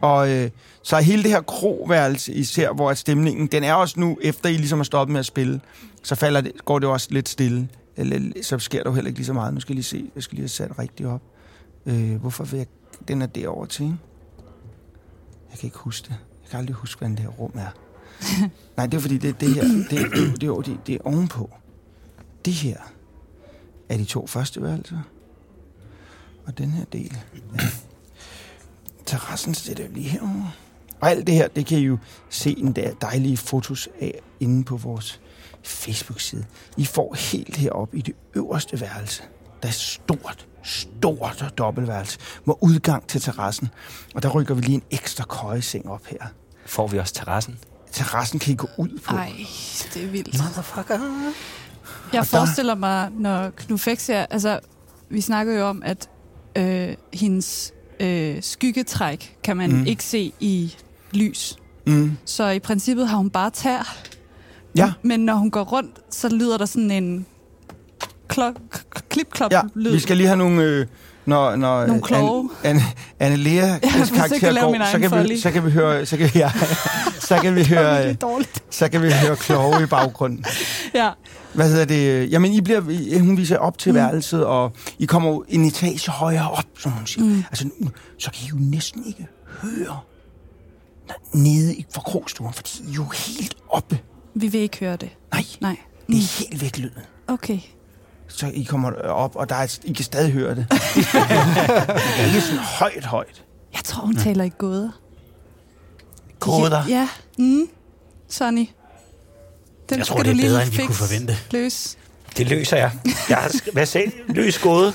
Og øh, så hele det her kroværelse, især hvor at stemningen, den er også nu, efter I ligesom har stoppet med at spille, så falder det, går det også lidt stille. Eller, så sker der jo heller ikke lige så meget. Nu skal jeg lige se, jeg skal lige have sat rigtigt op. Øh, hvorfor vil jeg, den er derovre til, ikke? Jeg kan ikke huske det. Jeg kan aldrig huske, hvordan det her rum er. Nej, det er fordi, det, det her, det, det, det, det, det, det er ovenpå. Det her er de to første værelser. Og den her del. Ja. Terrassen sætter lige herovre. Og alt det her, det kan I jo se en der dejlige fotos af inde på vores Facebook-side. I får helt heroppe i det øverste værelse. Der er stort, stort dobbeltværelse med udgang til terrassen. Og der rykker vi lige en ekstra køjeseng op her. Får vi også terrassen? Terrassen kan I gå ud på. Ej, det er vildt. Motherfucker. Jeg Og forestiller mig, når Knufexia... Altså, vi snakker jo om, at øh, hendes øh, skyggetræk kan man mm. ikke se i lys. Mm. Så i princippet har hun bare tær. Ja. Men når hun går rundt, så lyder der sådan en klip-klop Ja, lyd. vi skal lige have nogle... Øh, når når nogle kloge. Anne, Anne Lea karakter går, så kan, vi, så kan vi høre... Så kan, ja, så kan vi høre... øh, så kan vi høre kloge i baggrunden. Ja. Hvad hedder det? Jamen, I bliver, hun viser op til mm. værelset, og I kommer jo en etage højere op, som hun siger. Mm. Altså, nu, så kan I jo næsten ikke høre nede i forkrogstuen, fordi I er jo helt oppe. Vi vil ikke høre det. Nej, Nej. det er helt væk lyden. Okay. Så I kommer op, og der er, I kan stadig høre det. Det er ikke sådan højt, højt. Jeg tror, hun taler i gåder. Gåder? Ja. Mm. Sonny. Den Jeg tror, skal det er du lige bedre, end vi fix kunne forvente. Løs. Det løser jeg. Jeg har hvad sagde løs gåde.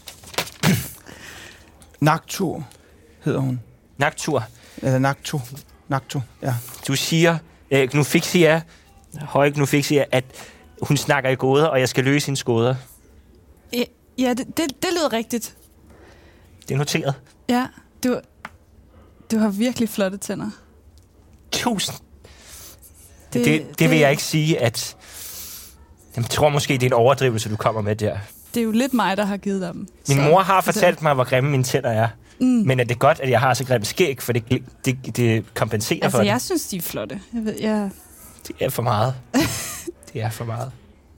Naktur hedder hun. Naktur. Eller Nakto. Nakto, ja. Du siger, øh, Knufexia, høje Knufexia, at hun snakker i gåder, og jeg skal løse hendes gåder. Ja, ja det, det, det lyder rigtigt. Det er noteret. Ja, du, du har virkelig flotte tænder. Tusind. Det, det, det vil jeg ikke sige, at... Jeg tror måske, det er en overdrivelse, du kommer med der. Det er jo lidt mig, der har givet dem. Min så, mor har fortalt altså, mig, hvor grimme mine tænder er. Mm. Men er det godt, at jeg har så grimme skæg, for det, det, det kompenserer altså, for det? Altså, jeg synes, de er flotte. Jeg ved, jeg... Det er for meget. Det er for meget.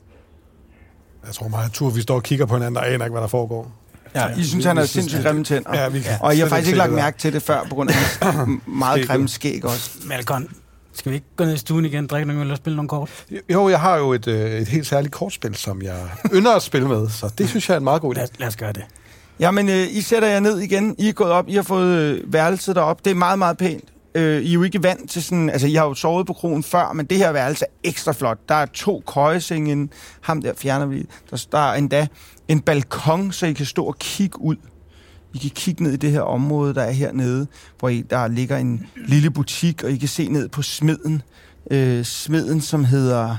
Jeg tror meget, Tur, vi står og kigger på hinanden, og aner ikke, hvad der foregår. Ja, I synes, han har sindssygt grimme tænder. Ja, vi kan. Og jeg har faktisk ikke lagt mærke til det før, på grund af hans meget grimme skæg også. Malcolm, skal vi ikke gå ned i stuen igen, drikke nogle øl og spille nogle kort? Jo, jeg har jo et, et helt særligt kortspil, som jeg ynder at spille med, så det synes jeg er en meget god idé. Lad, lad os gøre det. Jamen, øh, I sætter jer ned igen. I er gået op. I har fået øh, værelset derop. Det er meget, meget pænt. Øh, I er jo ikke vant til sådan... Altså, I har jo sovet på krogen før, men det her værelse er ekstra flot. Der er to køjesenge inde. Ham der fjerner vi. Der, der er endda en balkon, så I kan stå og kigge ud. I kan kigge ned i det her område, der er hernede, hvor I, der ligger en lille butik, og I kan se ned på smeden. Øh, smeden, som hedder...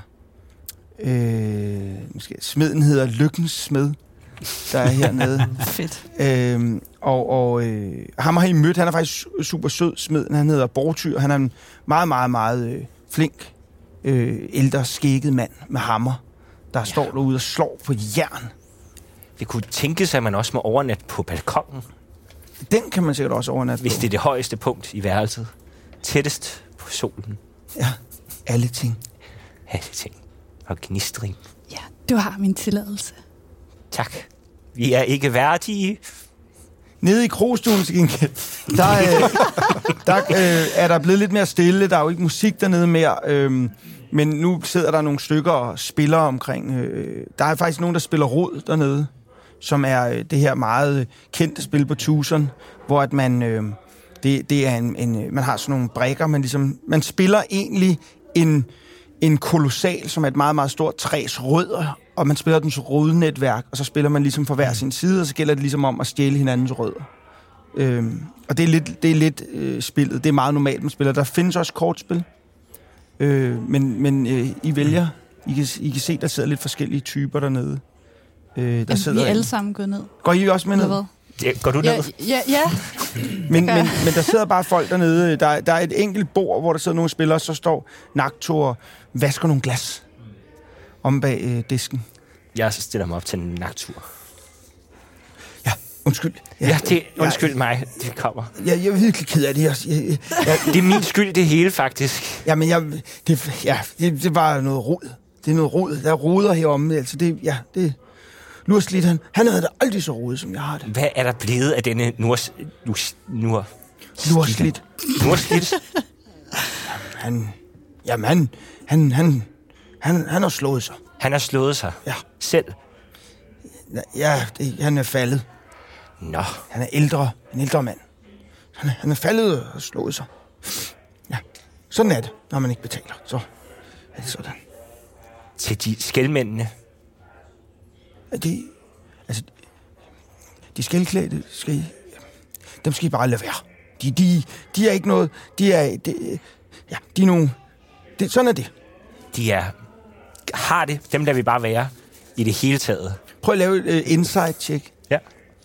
Øh, måske, smeden hedder Lykkens Smed, der er hernede. Fedt. Øhm, og og øh, ham har I mødt. Han er faktisk super sød, smeden. Han hedder Bortyr. Han er en meget, meget, meget øh, flink, øh, ældre, skægget mand med hammer, der ja. står derude og slår på jern. Det kunne tænke sig, at man også må overnatte på balkongen. Den kan man sikkert også overnatte Hvis på. det er det højeste punkt i værelset. Tættest på solen. Ja, alle ting. Alle ting. Og gnistring. Ja, du har min tilladelse. Tak. Vi er ikke værdige. Nede i krogstuen til gengæld, der, øh, der øh, er der blevet lidt mere stille. Der er jo ikke musik dernede mere. Øh, men nu sidder der nogle stykker og spiller omkring. Øh, der er faktisk nogen, der spiller rod dernede, som er øh, det her meget kendte spil på Tucson, hvor at man, øh, det, det er en, en, man har sådan nogle brikker, man ligesom, man spiller egentlig en, en kolossal, som er et meget, meget stort træs rødder, og man spiller dens rodnetværk, og så spiller man ligesom for hver sin side, og så gælder det ligesom om at stjæle hinandens rødder. Øhm, og det er lidt, det er lidt øh, spillet. Det er meget normalt, man spiller. Der findes også kortspil, øh, men, men øh, I vælger. I kan, I kan se, der sidder lidt forskellige typer dernede. Øh, der Jamen, sidder vi er alle en. sammen gået ned. Går I også med ned? Det, går du ned? Ja, ja, ja. Men, men, men der sidder bare folk dernede. Der, der er et enkelt bord, hvor der sidder nogle spillere, så står Nakto og vasker nogle glas om bag øh, disken. Jeg stiller mig op til en naktur. Ja, Undskyld. Ja, ja det, undskyld jeg, mig, det kommer. Jeg, jeg er virkelig ked af det. Jeg, jeg, jeg, det er min skyld, det hele, faktisk. Ja, men jeg, det, ja, det, det var noget rod. Det er noget rod. Der er roder heromme. Altså, det, ja, det... Lurslit, han, han havde da aldrig så rodet, som jeg har det. Hvad er der blevet af denne Nurs... Nurs... Nur... Lurslit. Nurslit? han... Jamen, han... Han, han, han, han har slået sig. Han har slået sig? Ja. Selv? Ja, det, han er faldet. Nå. Han er ældre. En ældre mand. Han, han er faldet og har slået sig. Ja, sådan er det, når man ikke betaler. Så er det sådan. Til de skældmændene? De, altså, de skældklædte skal I, dem skal I bare lade være. De, de, de er ikke noget, de er, de, ja, de er nogle, det, sådan er det. De er, har det, dem lader vi bare være i det hele taget. Prøv at lave et uh, insight-check. Ja.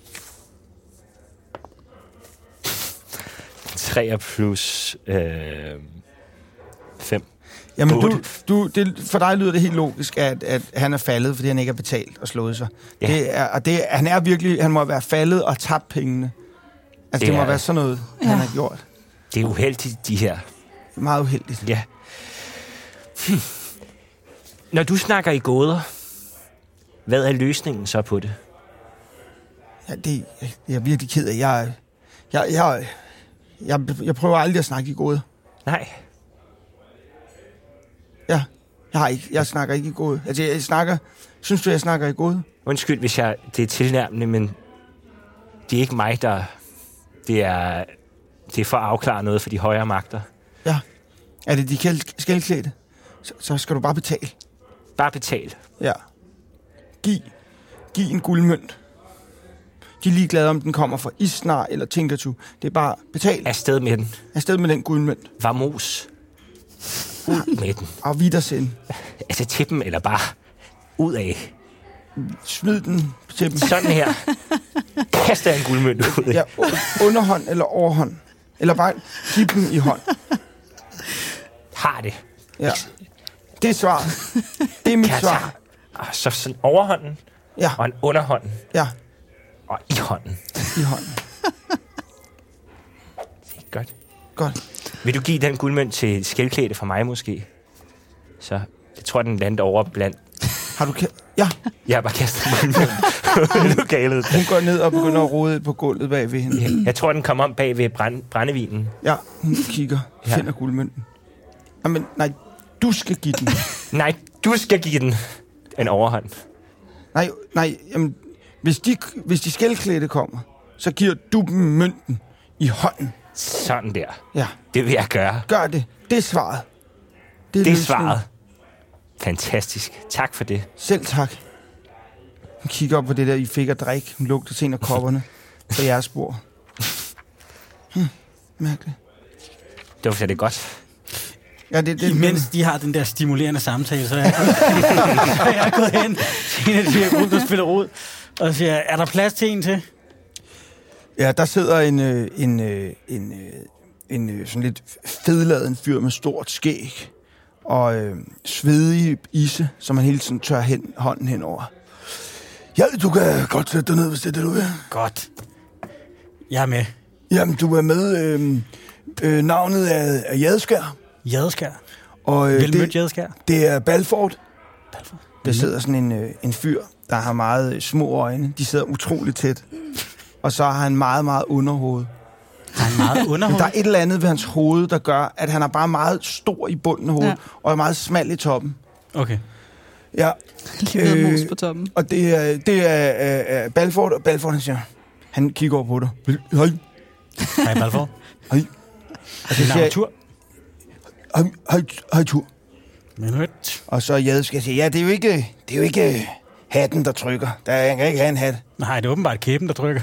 tre plus øh, fem. Jamen, du, du, det, for dig lyder det helt logisk, at, at han er faldet, fordi han ikke har betalt og slået sig. Ja. Det er, og det, han er virkelig, han må være faldet og tabt pengene. Altså, det, det må er, være sådan noget, ja. han har gjort. Det er uheldigt, de her. Meget uheldigt. Ja. Hm. Når du snakker i gåder, hvad er løsningen så på det? Ja, det jeg er virkelig ked af. Jeg, jeg, jeg, jeg, jeg prøver aldrig at snakke i gåder. Nej. Ja, jeg, har ikke, jeg snakker ikke i gåde. Altså, jeg snakker... Synes du, jeg snakker i gåde? Undskyld, hvis jeg... Det er tilnærmende, men... Det er ikke mig, der... Det er... Det er for at afklare noget for de højere magter. Ja. Er det de skældklædte? Så, så skal du bare betale. Bare betale? Ja. Giv. Giv en guldmønt. De er ligeglade, om den kommer fra Isnar eller Tinkatu. Det er bare betal. Afsted med den. Afsted med den guldmønt. Vamos. Ud med den. Og Wiedersehen. Altså til dem, eller bare ud af? Smid den til dem. Sådan her. Kaster en guldmønt ud af. Ja, underhånd eller overhånd. Eller bare giv dem i hånd. Har det. Ja. Det er svaret. Det er mit svar. Så sådan overhånden. Ja. Og en underhånden. Ja. Og i hånden. I hånden. Det er godt. Godt. Vil du give den guldmønt til skældklædte fra mig måske? Så jeg tror, den landte over blandt... Har du... Ka- ja. Jeg har bare kastet guldmønt. Lokalet. Hun går ned og begynder at rode på gulvet bag ved hende. Ja, jeg tror, den kommer om bag ved brænd- brændevinen. Ja, hun kigger. Ja. Finder guldmønten. Jamen, nej, du skal give den. Nej, du skal give den en overhånd. Nej, nej, jamen, hvis de, hvis de skældklædte kommer, så giver du dem mønten i hånden. Sådan der. Ja. Det vil jeg gøre. Gør det. Det er svaret. Det er, det er svaret. Fantastisk. Tak for det. Selv tak. Hun kigger op på det der, I fik at drikke. Hun lugter til en af kopperne på jeres bord. Hm, mærkeligt. Det var for det godt. Ja, det, det, Imens de har den der stimulerende samtale, så er jeg, så er jeg gået hen til en af de her gruppe, der spiller rod, og siger, er der plads til en til? Ja, der sidder en, en, en, en, en sådan lidt fedladen fyr med stort skæg og øh, svedig isse, som han hele tiden tør hen, hånden henover. Ja, du kan godt sætte dig ned, hvis det er det, du vil. Godt. Jeg er med. Jamen, du er med. Øh, øh, navnet er, er Jadeskær. Jadeskær. Og, øh, Vel mødt Jadeskær. Det er Balford. Balford. Der sidder sådan en, øh, en fyr, der har meget små øjne. De sidder utroligt tæt. Og så har han meget, meget underhoved. Han er meget underhoved? Der er et eller andet ved hans hoved, der gør, at han er bare meget stor i bunden af hovedet, ja. Og er meget smal i toppen. Okay. Ja. Lige øh, mus på toppen. Og det er, det er uh, Balford, og Balford, han siger, han kigger over på dig. Hej. Hej, Balford. Hej. Og så siger tur. Hej, hej, hej, tur. Minut. Og så Jade skal sige, ja, det er jo ikke, det er jo ikke hatten, der trykker. Der kan ikke have en hat. Nej, det er åbenbart kæben, der trykker.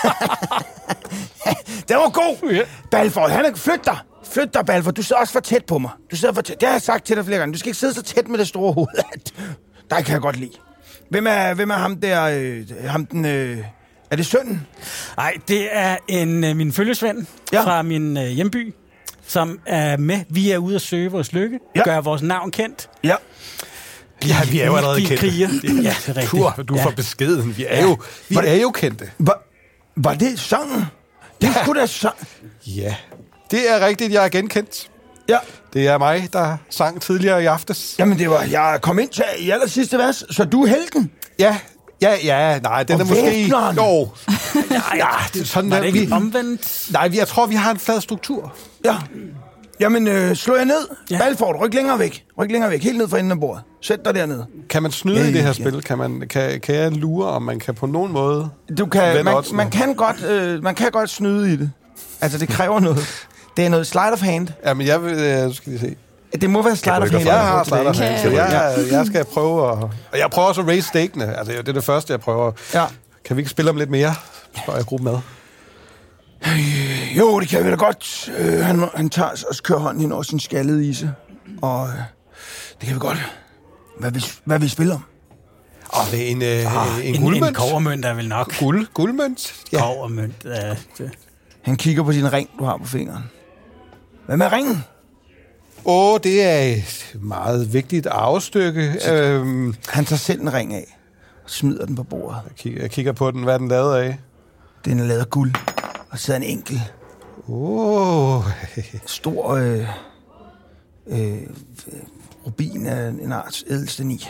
Det var god. Yeah. Balford, han er... Flyt dig. Flyt dig, Balford. Du sidder også for tæt på mig. Du sidder for tæt. Det har jeg sagt til dig flere gange. Du skal ikke sidde så tæt med det store hoved. Der kan jeg godt lide. Hvem er, hvem er ham der... Øh, ham den... Øh, er det sønnen? Nej, det er en øh, min følgesvend ja. fra min øh, hjemby, som er med. Vi er ude at søge vores lykke. Ja. Gør vores navn kendt. Ja. Ja, vi er jo allerede kendte. Kriger. Ja, det er rigtigt. Tur, du er for beskeden. Vi er, ja. jo, vi er jo kendte. Hva? Var det sangen? Det er sgu da sang. Ja, det er rigtigt. Jeg er genkendt. Ja. Det er mig, der sang tidligere i aftes. Jamen, det var... Jeg kom ind til i aller sidste vers, så du er helten. Ja, ja, ja. Nej, den Og er måske... væbneren. Jo. Ja, ja, det er sådan, Var det ikke vi... omvendt? Nej, jeg tror, vi har en flad struktur. Ja. Jamen, øh, slå jer ned. Ja. Ja. Balford, ryk længere væk. Ryk længere væk. Helt ned fra enden af bordet. Sæt dig dernede. Kan man snyde Ja, i det her ja. spil? Kan, man, kan, kan jeg lure, om man kan på nogen måde... Du kan, Vend man, oddsene. man, kan godt, øh, man kan godt snyde i det. Altså, det kræver noget. Det er noget sleight of hand. Jamen, jeg vil... Øh, skal vi se. Det må være sleight of hand. Jeg har sleight of Kan- hand, så jeg, jeg skal prøve at... Og jeg prøver også at raise stakene. Altså, det er det første, jeg prøver. Ja. Kan vi ikke spille om lidt mere? Spørger jeg gruppen med. Jo, det kan vi da godt. Øh, han, han tager og kører hånden ind over sin skaldede ise. Og øh, det kan vi godt. Hvad vi, hvad vi spiller om? Og ved en, øh, Ah, en, en, guldmønt. en kovermønt er vel nok. Guld, guldmønt? Ja. Kovermønt. Ja, det. Han kigger på sin ring, du har på fingeren. Hvad med ringen? Åh, oh, det er et meget vigtigt arvestykke. Øhm, Han tager selv en ring af og smider den på bordet. jeg, kigger, jeg kigger på den. Hvad er den lavet af? Den er lavet af guld, og sidder en enkel, Åh, oh. stor øh, øh, rubin af en arts ædelste ni.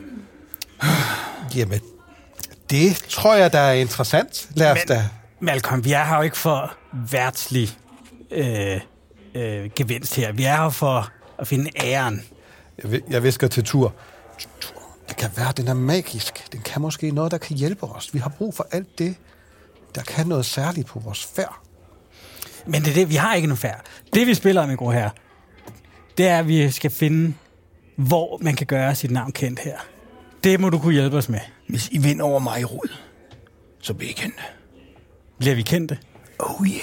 Jamen, det tror jeg, der er interessant. Lad os Men- da... Malcolm, vi er her jo ikke for værtslig øh, øh, gevinst her. Vi er her for at finde æren. Jeg, vi- jeg visker til Tur. Tur, det kan være, den er magisk. Den kan måske noget, der kan hjælpe os. Vi har brug for alt det, der kan noget særligt på vores færd. Men det er det, vi har ikke nogen færd. Det, vi spiller om i går her, det er, at vi skal finde, hvor man kan gøre sit navn kendt her. Det må du kunne hjælpe os med. Hvis I vinder over mig i rod, så bliver I kendte. Bliver vi kendte? Oh yeah.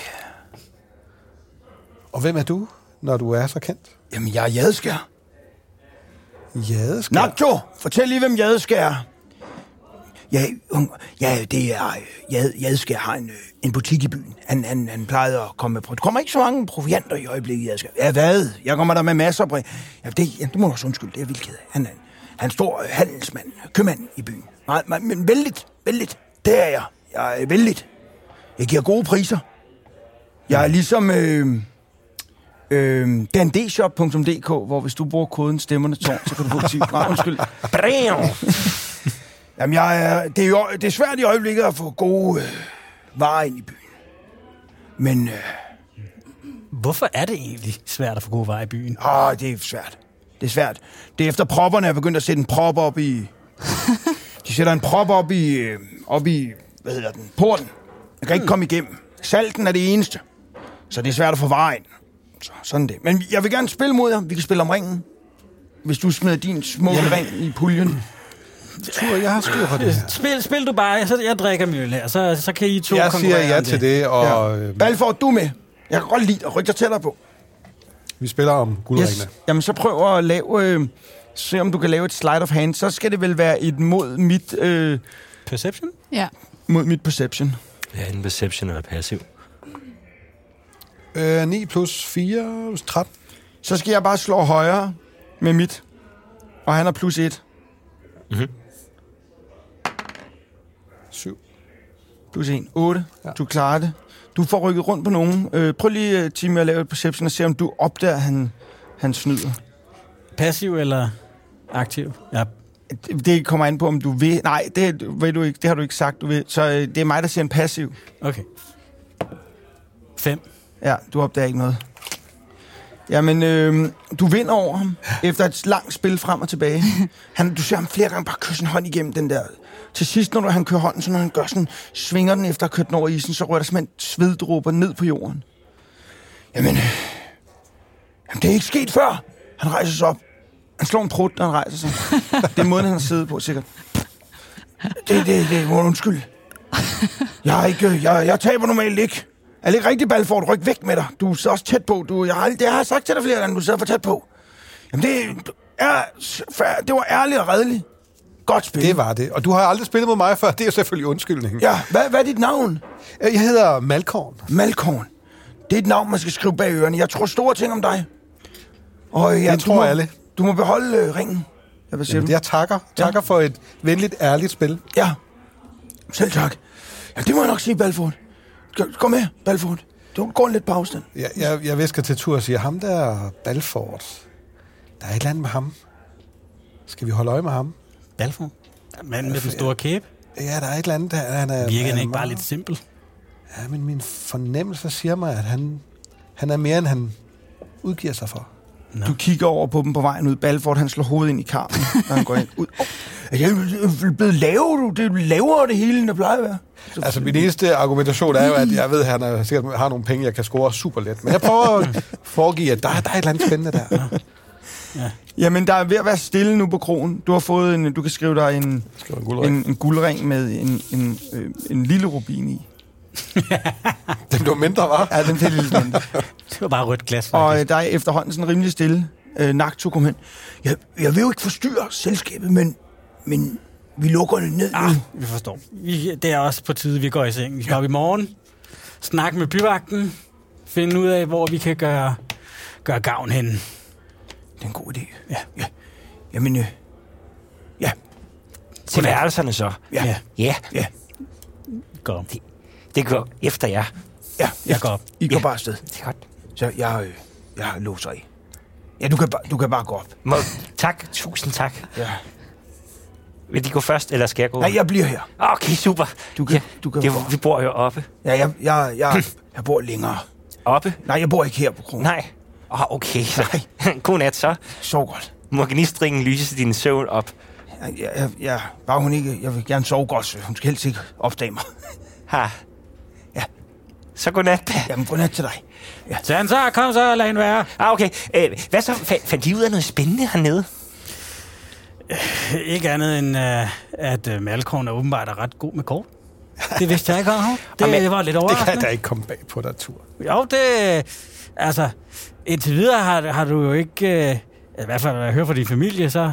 Og hvem er du, når du er så kendt? Jamen, jeg er Jadeskær. Jadeskær. Nakjo, fortæl lige, hvem Jadeskær er. Ja, um, ja, det er... Jad, Jadeskær har en, øh, en butik i byen. Han, han, han plejede at komme med... Der kommer ikke så mange provianter i øjeblikket, Jadeskær. Ja, hvad? Jeg kommer der med masser af... Ja, det, ja, det må du også undskylde. Det er vildt ked af. Han er en, han er stor øh, handelsmand, købmand i byen. Nej, men vældigt, vældigt. Det er jeg. Jeg er vældigt. Jeg giver gode priser. Jeg er ligesom... Øh, øh, dandshop punktum d k, hvor hvis du bruger koden stemmerne tårn, så kan du få ti... Nej, undskyld. Jamen, jeg er, det, er jo, det er svært i øjeblikket at få gode øh, varer ind i byen. Men øh, Hvorfor er det egentlig svært at få gode veje i byen? åh, det er svært. Det er svært. Det er efter propperne er begyndt at sætte en prop op i... De sætter en prop op i... Øh, op i... Hvad hedder den? Porten. Jeg kan ikke komme igennem. Salten er det eneste. Så det er svært at få varer ind. Så, sådan det. Men jeg vil gerne spille mod jer. Vi kan spille om ringen. Hvis du smider din smukke ring i puljen. Tur, jeg har styr på det her. Spil, spil du bare, så jeg drikker mjøl her, så, så kan I to Jeg siger konkurrere ja om til det, og Ja. øh, Balford, du er med. Jeg kan godt lide at rykke dig tættere på. vi spiller om guldringene. Yes. Jamen, så prøv at lave... Øh, se om du kan lave et slide of hand. Så skal det vel være et mod mit... Øh, Perception? Ja. mod mit perception. Ja, en perception eller passiv. Øh, ni plus fire, tretten. Så skal jeg bare slå højere med mit. Og han har plus et. Mm-hmm. syv. Plus en. otte. Ja. Ja. Du klarer det. Du får rykket rundt på nogen. Øh, prøv lige, uh, Timmy, at lave et perception og se, om du opdager, at han, han snyder. Passiv eller aktiv? Ja. Det, det kommer an på, om du vil. Nej, det, ved du ikke, det har du ikke sagt, du vil. Så øh, det er mig, der siger en passiv. Okay. Fem. Ja, du opdager ikke noget. Jamen, øh, du vinder over ham efter et langt spil frem og tilbage. Han, du ser ham flere gange bare køre sin hånd igennem den der. Til sidst, når han kører hånden, så når han gør sådan, svinger den efter at køre den over isen, så rører der simpelthen sveddråber ned på jorden. Jamen, øh, jamen, det er ikke sket før. Han rejser sig op. Han slår en prut, når han rejser sig. Det er måden, han har siddet på, sikkert. Det, det, det må undskyld. Jeg, er ikke, jeg, jeg taber normalt ikke. Er det ikke rigtig, Balford? Ryk væk med dig. Du er så også tæt på. Du, jeg har, det har jeg sagt til dig flere gange, du sidder for tæt på. Jamen, det, er, det var ærligt og redeligt. Godt spil. Det var det. Og du har aldrig spillet mod mig før. Det er selvfølgelig undskyldningen. Ja, hvad, hvad er dit navn? Jeg hedder Malkorn. Malkorn. Det er et navn, man skal skrive bag ørerne. Jeg tror store ting om dig. Og ja, Det tror du må, alle. Du må beholde øh, ringen. Ja, hvad siger Jamen, du? jeg takker. Takker ja. for et venligt, ærligt spil. Ja, selv tak. Ja, det må jeg nok sige, Balford. Kom med, Balford. Du går lidt på afstand. Jeg, jeg, jeg visker til Tur og siger, ham der Balford, der er et eller andet med ham. Skal vi holde øje med ham? Balford? Manden med den store kæbe? Ja, der er et eller andet, der han er... Virker han ikke meget... bare lidt simpel? Ja, men min fornemmelse siger mig, at han, han er mere, end han udgiver sig for. No. Du kigger over på dem på vejen ud. Balford, han slår hovedet ind i karmen, når han går ind. Ud. Oh, er jeg blevet lavere, du? Det er lavere det hele, end det plejer at være. Så altså, min eneste argumentation er jo, at jeg ved, at han er, sikkert har nogle penge, jeg kan score super let. Men jeg prøver at foregive, at der, der er et eller andet spændende der. Ja. Jamen, der er ved at være stille nu på krogen. Du har fået en, du kan skrive dig en, en, guldring. en, en guldring med en, en, øh, en lille rubin i. Den blev mindre, var? Ja, den blev lidt mindre. Det var bare rødt glas, faktisk. Og øh, der er efterhånden sådan rimelig stille. Øh, Nakto kom hen. Jeg, jeg vil jo ikke forstyrre selskabet, men, men vi lukker det ned ah, nu. Vi forstår. Vi, det er også på tide, vi går i seng. Vi skal ja. op i morgen, snakke med byvagten, finde ud af, hvor vi kan gøre, gøre gavn henne. Det er en god idé. Ja, ja. Jamen, øh, ja. Til værelserne så. Ja. Ja. Ja. Ja. Gå op. Det, det går efter jer. Ja, jeg går op. I går ja. bare afsted. Det er godt. Så jeg, øh, jeg låser i. Ja, du kan, ba- du kan bare gå op. Må, tak. Tusind tak. Ja. Vil de gå først, eller skal jeg gå? Nej, jeg bliver her. Okay, super. Du kan, ja, du kan det, gå. vi bor jo oppe. Ja, jeg, jeg, jeg, jeg bor længere. Oppe? Nej, jeg bor ikke her på krogen. Nej. Åh, oh, okay. Nej. God nat så. Sov godt. Må gnistringen lyse din søvn op? Jeg, jeg, jeg, bare hun ikke... Jeg vil gerne sove godt, så hun skal helst ikke opdage mig. Ha. Ja. Så godnat. Jamen, godnat til dig. Ja. Så han så, kom så, lad hende være. Ah, okay. Øh, hvad så? F- fandt de ud af noget spændende hernede? Øh, ikke andet end, uh, at uh, Malkorn er åbenbart er ret god med kort. Det vidste jeg ikke om. Det, Amen, det var lidt overraskende. Det kan da ikke komme bag på dig, Tur. Jo, det... Altså, indtil videre har, har du jo ikke... Uh, i hvert fald, når jeg hører fra din familie, så...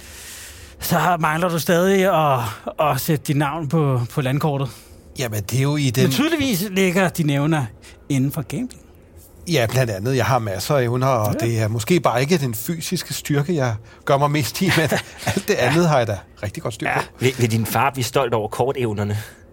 Så mangler du stadig at, at sætte dit navn på, på landkortet. Jamen, det er jo i den... Men tydeligvis ligger de nævner inden for gambling. Ja, blandt andet. Jeg har masser af evner, og ja. det er måske bare ikke den fysiske styrke, jeg gør mig mest i, men alt det andet har jeg da rigtig godt styr på. Ja. Vil, vil din far blive stolt over kortevnerne?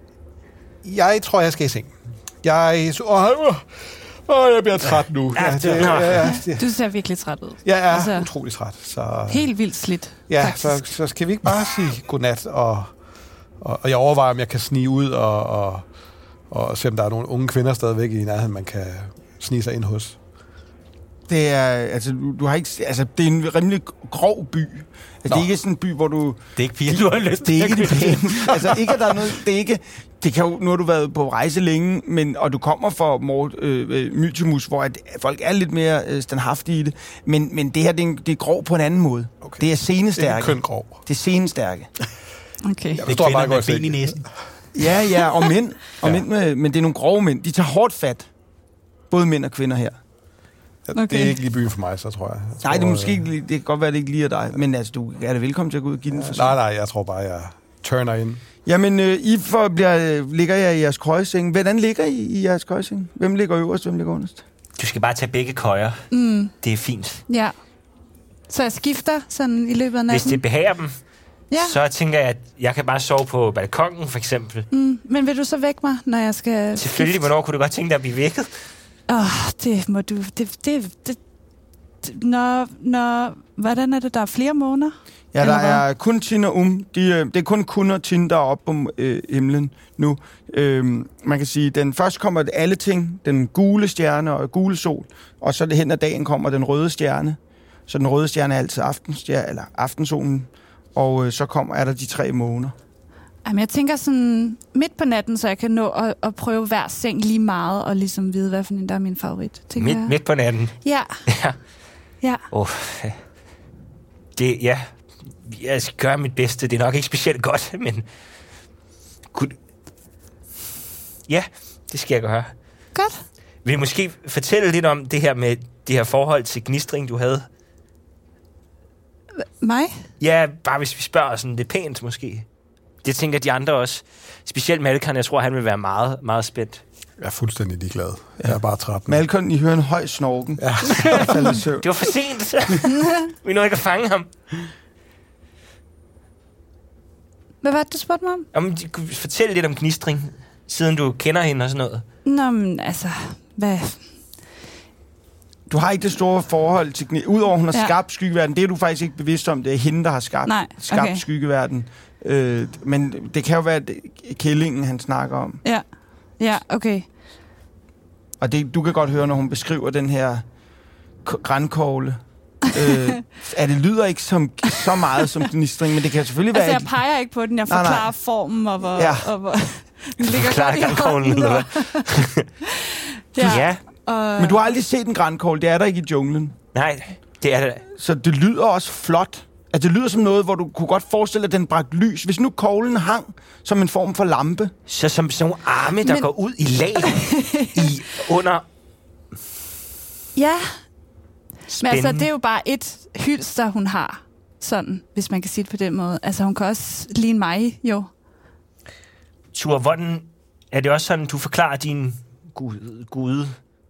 Jeg tror, jeg skal i seng. Jeg... Åh, åh, jeg bliver træt nu. Ja, ja, det, det, ja, ja. Du ser virkelig træt ud. Jeg er altså, utrolig træt. Så... Helt vildt slidt, Ja, så, så skal vi ikke bare sige godnat, og, og, og jeg overvejer, om jeg kan snige ud og, og, og se, om der er nogle unge kvinder stadigvæk i nærheden, man kan snige sig ind hos. Det er, altså, du, du har ikke... Altså, det er en rimelig grov by. Altså, det er ikke sådan en by, hvor du... Det er ikke piger, du har lyst Det er ikke det pæne. Altså, ikke at der er noget... Det er ikke... Det kan jo... Nu har du været på rejse længe, men, og du kommer fra Mort, øh, Mytimus, hvor at folk er lidt mere øh, standhaftige i det. Men, men det her, det er, en, det er grov på en anden måde. Okay. Det er scenestærke. Det er køn grov. Det er scenestærke. Okay. Jeg Det er forstår kvinder bare med godt ben i næsen. Ja, ja, og mænd. Og Ja. mænd med, men det er nogle grove mænd. De tager hårdt fat. Både mænd og kvinder her. Okay. Det er ikke lige byen for mig, så tror jeg. jeg tror, Nej, det, er måske ikke, det kan godt være, det ikke lige er dig. Men altså, du er da velkommen til at gå ud og give den for sig. Nej, nej, jeg tror bare, jeg turner ind. Jamen, øh, I for, bliver, ligger jeg i jeres køjeseng. Hvordan ligger I i jeres køjeseng? Hvem ligger øverst, hvem ligger underst? Du skal bare tage begge køjer. Mm, Det er fint. ja. Så jeg skifter sådan i løbet af natten? Hvis det behager dem, ja. så tænker jeg, at jeg kan bare sove på balkongen, for eksempel. Mm, men vil du så vække mig, når jeg skal... Selvfølgelig, hvornår kunne du godt tænke dig at blive vækket? Åh, oh, det må du... Det, det, det, det, når, når... Hvordan er det, der er flere måneder? Ja, der Eller hvad? er kun Tin og Um. De, øh, det er kun Kun og Tin, der er oppe på øh, himlen nu. Øhm, man kan sige, den først kommer det alle ting. Den gule stjerne og gule sol. Og så det hen ad dagen kommer den røde stjerne. Så den røde stjerne er altid aftenstjerne, eller aftensolen. Og øh, så kommer er der de tre måneder. Jamen, jeg tænker sådan midt på natten, så jeg kan nå at, at prøve hver seng lige meget, og ligesom vide, hvad for en, der er min favorit. Tænker Midt, jeg. midt på natten. Ja. Ja. Ja. Oh, det, ja. Jeg skal gøre mit bedste. Det er nok ikke specielt godt, men... Kunne... Ja, det skal jeg gøre. Godt. Vil du måske fortælle lidt om det her med det her forhold til gnistring, du havde? Mig? Ja, bare hvis vi spørger sådan lidt pænt måske. Det tænker de andre også. Specielt Malkan, jeg tror, han vil være meget, meget spændt. Jeg er fuldstændig ligeglad. Jeg er bare træt. Malcolm, I hører en høj snorken. Ja. Det var for sent. Vi nåede ikke at fange ham. Hvad var det, du spurgte mig om? Jamen, fortæl lidt om gnistring. siden du kender hende og sådan noget? Nå, men altså, hvad... Du har ikke det store forhold til... Udover hun har Ja. skabt skyggeverden, det er du faktisk ikke bevidst om. Det er hende, der har skabt, Nej, skabt okay. skyggeverden. Øh, men det kan jo være det, kællingen, han snakker om. Ja, ja, okay. Og det, du kan godt høre, når hun beskriver den her k- grænkogle. øh, at det lyder ikke som, så meget som gnistring, men det kan selvfølgelig Altså, være... jeg peger ikke på den. Jeg Nej, nej. forklarer formen, og hvor... Ja. Og hvor den ligger Forklarer godt i grønkoglen, hånden, eller hvad? Ja. Ja. Og, Men du har aldrig set en grænkogle, det er der ikke i junglen. Nej, det er det. Så det lyder også flot. At det lyder som noget, hvor du kunne godt forestille dig, at den bragte lys. Hvis nu koglen hang som en form for lampe. Så som sådan nogle arme, der Men- går ud i lag i under... Ja, men Spændende. altså, det er jo bare et hylster, hun har. Sådan, hvis man kan sige det på den måde. Altså, hun kan også ligne mig, jo. Tur, hvordan er det også sådan, du forklarer din gud? gud?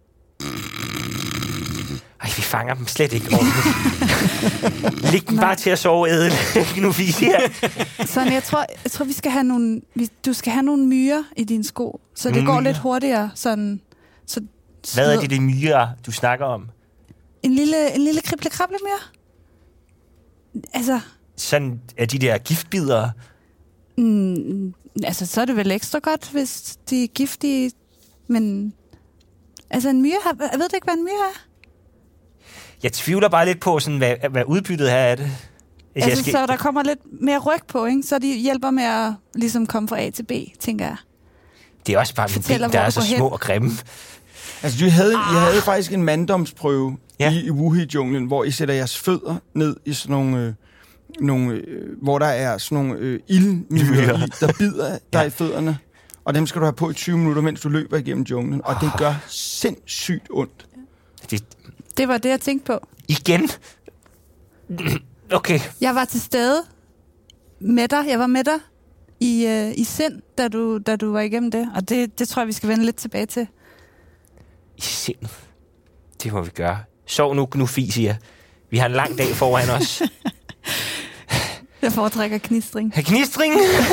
Ej, vi fanger dem slet ikke ordentligt. Læg dem bare til at sove, Edel. Nu viser jeg. Sådan, jeg tror, jeg tror, vi skal have nogle... Vi, du skal have nogle myrer i dine sko, så det Nogle går myrer? lidt hurtigere. Sådan, så, Hvad er det, det myrer, du snakker om? En lille, en lille krible-krable-myre? Altså, Sådan er de der giftbidere. mm, altså, så er det vel ekstra godt, hvis de er giftige, men... Altså, en myre har... Jeg ved ikke, hvad en myre er? Jeg tvivler bare lidt på, sådan, hvad, hvad udbyttet her er det. Hvis Altså, jeg skal... så der kommer lidt mere ryg på, ikke? Så de hjælper med at ligesom komme fra A til B, tænker jeg. Det er også bare mine Fortæller, ben, der hvor er du så går hen. små og grimme. Altså, du havde, I havde faktisk en manddomsprøve Ja. ja. i, i Wuhi-junglen, hvor I sætter jeres fødder ned i sådan nogle... Øh, nogle øh, hvor der er sådan nogle øh, ildmyrer, i, der bider dig Ja. i fødderne. Og dem skal du have på i tyve minutter, mens du løber igennem junglen. Og det gør sindssygt ondt. Det, Det var det, jeg tænkte på. igen? Okay. Jeg var til stede med dig. Jeg var med dig i, øh, i sind, da du, da du var igennem det. Og det, det tror jeg, vi skal vende lidt tilbage til. I sindet. Det må vi gøre. Sov nu, nu fiser jeg. Vi har en lang dag foran os. Jeg foretrækker knistring. Her gnistring!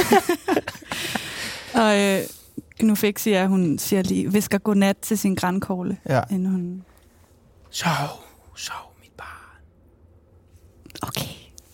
Og øh, nu fik siger, hun siger lige, visker godnat til sin grænkogle. Ja. Inden hun... Sov, sov, mit barn. Okay.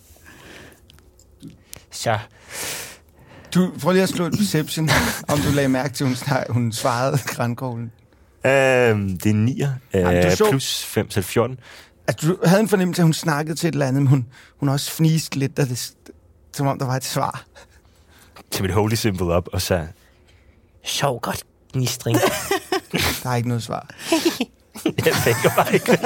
Så Du, prøv lige at slå et perception, om du lagde mærke til, hun, snak, hun svarede grænkoglen. øhm, det er nier. Jamen, du Øh, så- plus fem, så fjorten. Altså, du havde en fornemmelse, at hun snakkede til et eller andet, men hun, hun også fniste lidt, da det, som om der var et svar. Til mit holy symbol op, og så... Sov godt, gnistring. Der er ikke noget svar. Jeg tænker bare ikke.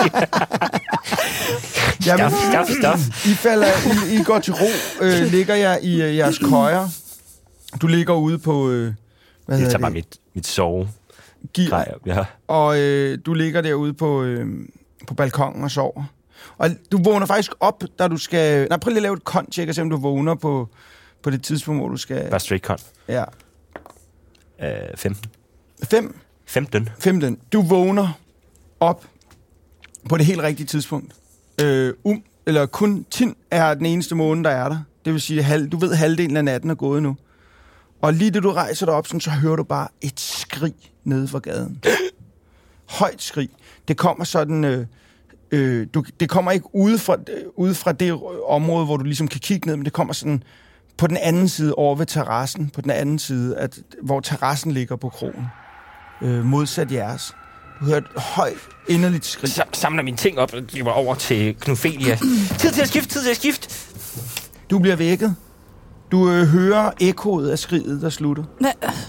Jamen, Stop, stop, stop. I, falder, I, I går til ro, øh, ligger jeg i øh, jeres køjer. Du ligger ude på, øh, hvad Jeg hedder tager bare det, mit, mit sove. gear, Ja. og øh, du ligger derude på, øh, på balkongen og sover. Og du vågner faktisk op, da du skal... Nej, prøv lige at lave et con-check og se, om du vågner på, på det tidspunkt, hvor du skal... Bare straight con. Ja. Øh, femten. Fem. femten. femten. Du vågner op på det helt rigtige tidspunkt. Øh, um, eller kun Tin er den eneste måned, der er der. Det vil sige, halv, du ved, halvdelen af natten er gået nu. Og lige da du rejser dig op, sådan, så hører du bare et skrig nede fra gaden. Højt skrig. Det kommer sådan... Øh, øh, du, det kommer ikke ude fra, øh, ude fra det område, hvor du ligesom kan kigge ned, men det kommer sådan på den anden side over ved terrassen. På den anden side, at, hvor terrassen ligger på krogen. Øh, modsat jeres. Du hører et højt, inderligt skrig. Så samler mine ting op og giver over til Knufelia. Tid til at skifte, tid til at skifte. Du bliver vækket. Du øh, hører ekkoet af skriget, der slutter. Hvad,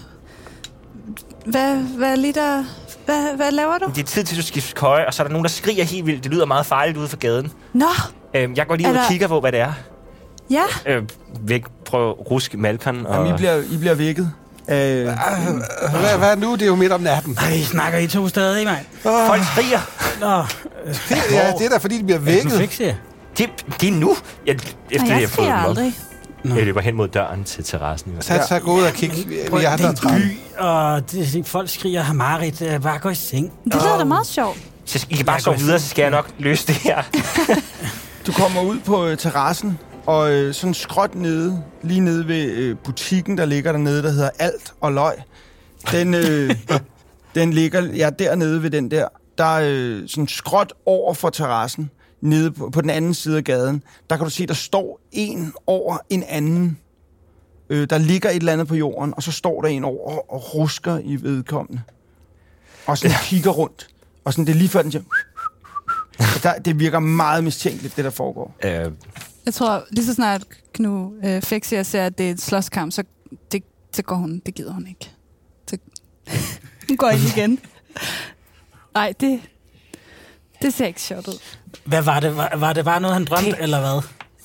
hvad, hvad lige der... Hvad, hvad laver du? Det er tid til at skifte køje, og så er der nogen, der skriger helt vildt. Det lyder meget farligt ude for gaden. Nå, Øhm, jeg går lige Er ud og der- kigger på, hvad det er. ja. Øh, væk, prøv at ruske Malkan. Og... Jamen, I bliver, I bliver vækket. Øh, Hvad, hvad nu? Det er jo midt om natten. Ej, snakker I to stadig, mand? Folk skriger. Nå, Ja, det er da fordi, de bliver nu vækket. fik jeg. Det, det er nu. Jeg, efter Og det, jeg jeg fået skriger dem op. aldrig. Jeg løber hen mod døren til terrassen. Så, så gå ud og kig. Vi Prøv, er det er der en træt. by, og det, folk skriger Hamarit. Øh, Bare gå i seng. Det lyder da meget sjovt. Så I kan bare Jeg sove går i videre, så skal jeg nok løse det her. du kommer ud på øh, terrassen, og øh, sådan skråt nede, lige nede ved øh, butikken, der ligger dernede, der hedder Alt og Løg. Den, øh, den ligger ja, dernede ved den der. Der er øh, sådan skråt over for terrassen, nede på, på den anden side af gaden. Der kan du se, der står en over en anden. Øh, der ligger et eller andet på jorden, og så står der en over og, og rusker i vedkommende. Og sådan kigger rundt. Og sådan, det er lige før, den siger... Der, det virker meget mistænkeligt, det der foregår. Øh. Jeg tror, lige så snart Knu øh, Fexia ser, at det er et slåskamp, så, det, så går hun. Det gider hun ikke. Så hun går ikke igen. Nej, det, det ser ikke sjovt ud. Hvad var det? Var, var det bare noget, han drømte, det, eller hvad?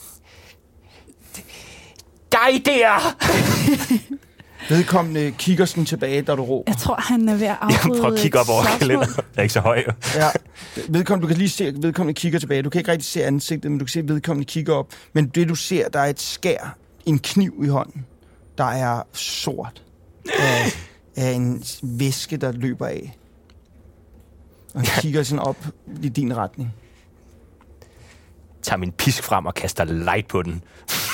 Dig der! Vedkommende kigger sådan tilbage, da du råber. Jeg tror, han er ved at afbryde Jeg prøver at kigge op over kalenderen. Jeg er ikke så høj. Ja, vedkommende, du kan lige se, at vedkommende kigger tilbage. Du kan ikke rigtig se ansigtet, men du kan se, at vedkommende kigger op. Men det, du ser, der er et skær, en kniv i hånden, der er sort af, af en væske, der løber af. Og han kigger sådan op i din retning. Tager min pisk frem og kaster light på den.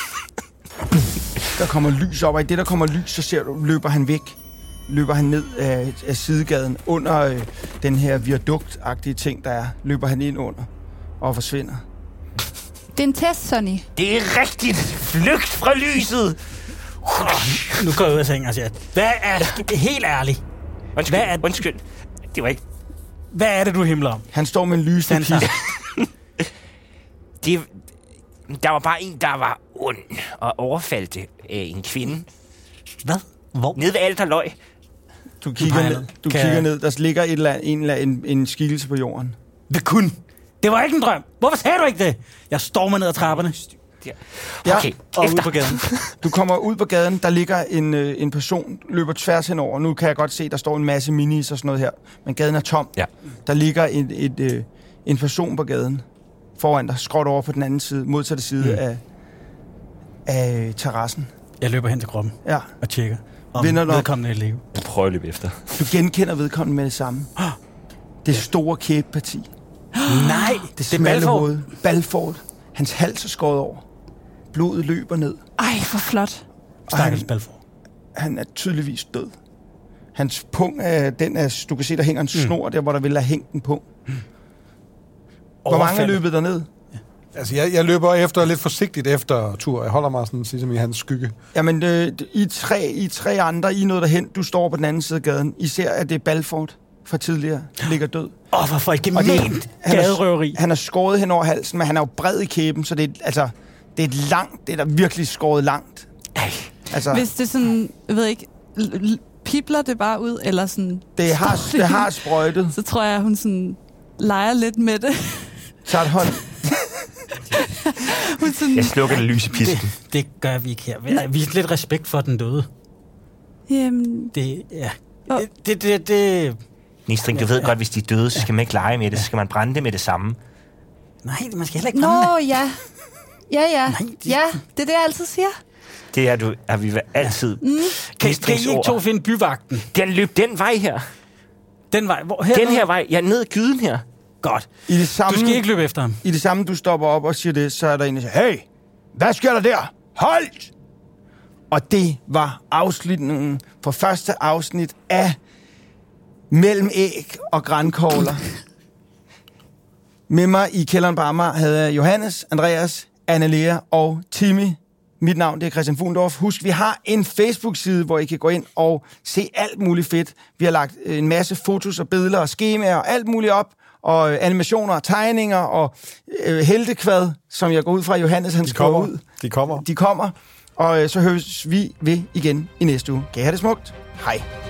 Der kommer lys op, og i det, der kommer lys, så ser du, løber han væk. Løber han ned af, af sidegaden under øh, den her viaduktagtige ting, der er. Løber han ind under og forsvinder. Det er en test, Sonny. Det er rigtigt. Flygt fra lyset. Nu går jeg ud af sengen og siger, hvad er... Helt ærligt. Undskyld, hvad er, undskyld. Det var ikke... Hvad er det, du himler om? Han står med en lysende pist. det, der var bare en, der var ond og overfaldte øh, en kvinde. Hvad? Hvor? Nede ved Alterløg. Du kigger Nej, ned. Du kan... kigger ned. Der ligger et eller andet, en, eller en, en skikkelse på jorden. Det kun. Det var ikke en drøm. Hvorfor sagde du ikke det? Jeg stormer ned ad trapperne. Ja, okay, og efter. ud på gaden. Du kommer ud på gaden, der ligger en, øh, en person, løber tværs henover. Nu kan jeg godt se, der står en masse minis og sådan noget her. Men gaden er tom. Ja. Der ligger et, et, øh, en person på gaden foran dig, skråt over på den anden side, modsatte side mm. af, af terrassen. Jeg løber hen til kroppen ja. og tjekker, om Vinder vedkommende er i live. Prøv at løbe efter. Du genkender vedkommende med det samme. Det store kæbeparti. Nej, det, det er Balford. Balford. Hans hals er skåret over. Blodet løber ned. Ej, hvor flot. Stakkels Balford. Han er tydeligvis død. Hans pung er, den er, du kan se, der hænger en snor, mm. der hvor der ville have hængt en pung. Mm. Hvor mange er løbet derned? Ja. Altså, jeg, jeg løber efter lidt forsigtigt efter tur. Jeg holder mig sådan, ligesom i hans skygge. Jamen, øh, I, tre, I tre andre, I er nået derhen. Du står på den anden side af gaden. I ser, at det er Balford fra tidligere, ligger død. Åh, oh, hvorfor ikke ment gaderøveri? Han er skåret hen over halsen, men han er jo bred i kæben, så det er, altså, det er et langt, det er da virkelig skåret langt. Ej. Altså, hvis det sådan, jeg ved ikke, pipler det bare ud, eller sådan... Det har, det har sprøjtet. Så tror jeg, hun sådan leger lidt med det. Så et hånd. sådan, jeg slukker det lys i pisken. Det, det gør vi ikke her. Vi har lidt respekt for den døde. Jamen... Det, ja. Oh. Det, det, det, det... Nistring, du ved ja. godt, hvis de er døde, så skal man ikke lege med det. Så skal man brænde det med det samme. Nej, man skal heller ikke brænde Nå, det. ja. Ja, ja. Nej, det... Ja, det er det, jeg altid siger. Det er du, er vi altid. Mm. Kan, kan I ikke to finde byvagten? Den løb den vej her. Den vej? Hvor, her den her vej. Ja, ned ad gyden her. Godt. I det samme, du skal ikke løbe efter ham. I det samme, du stopper op og siger det, så er der en, der siger, hey, hvad sker der der? Hold! Og det var afslutningen på første afsnit af Mellem æg og grankogler. Med mig i kælderen på Amager havde jeg Johannes, Andreas, Annelea og Timmy. Mit navn det er Christian Fuglendorf. Husk, vi har en Facebook-side, hvor I kan gå ind og se alt muligt fedt. Vi har lagt en masse fotos og billeder og skemaer og alt muligt op. Og animationer og tegninger og øh, heltekvad, som jeg går ud fra, Johannes han skriver ud. De kommer. De kommer. Og øh, så høres vi ved igen i næste uge. Kan I have det smukt? Hej.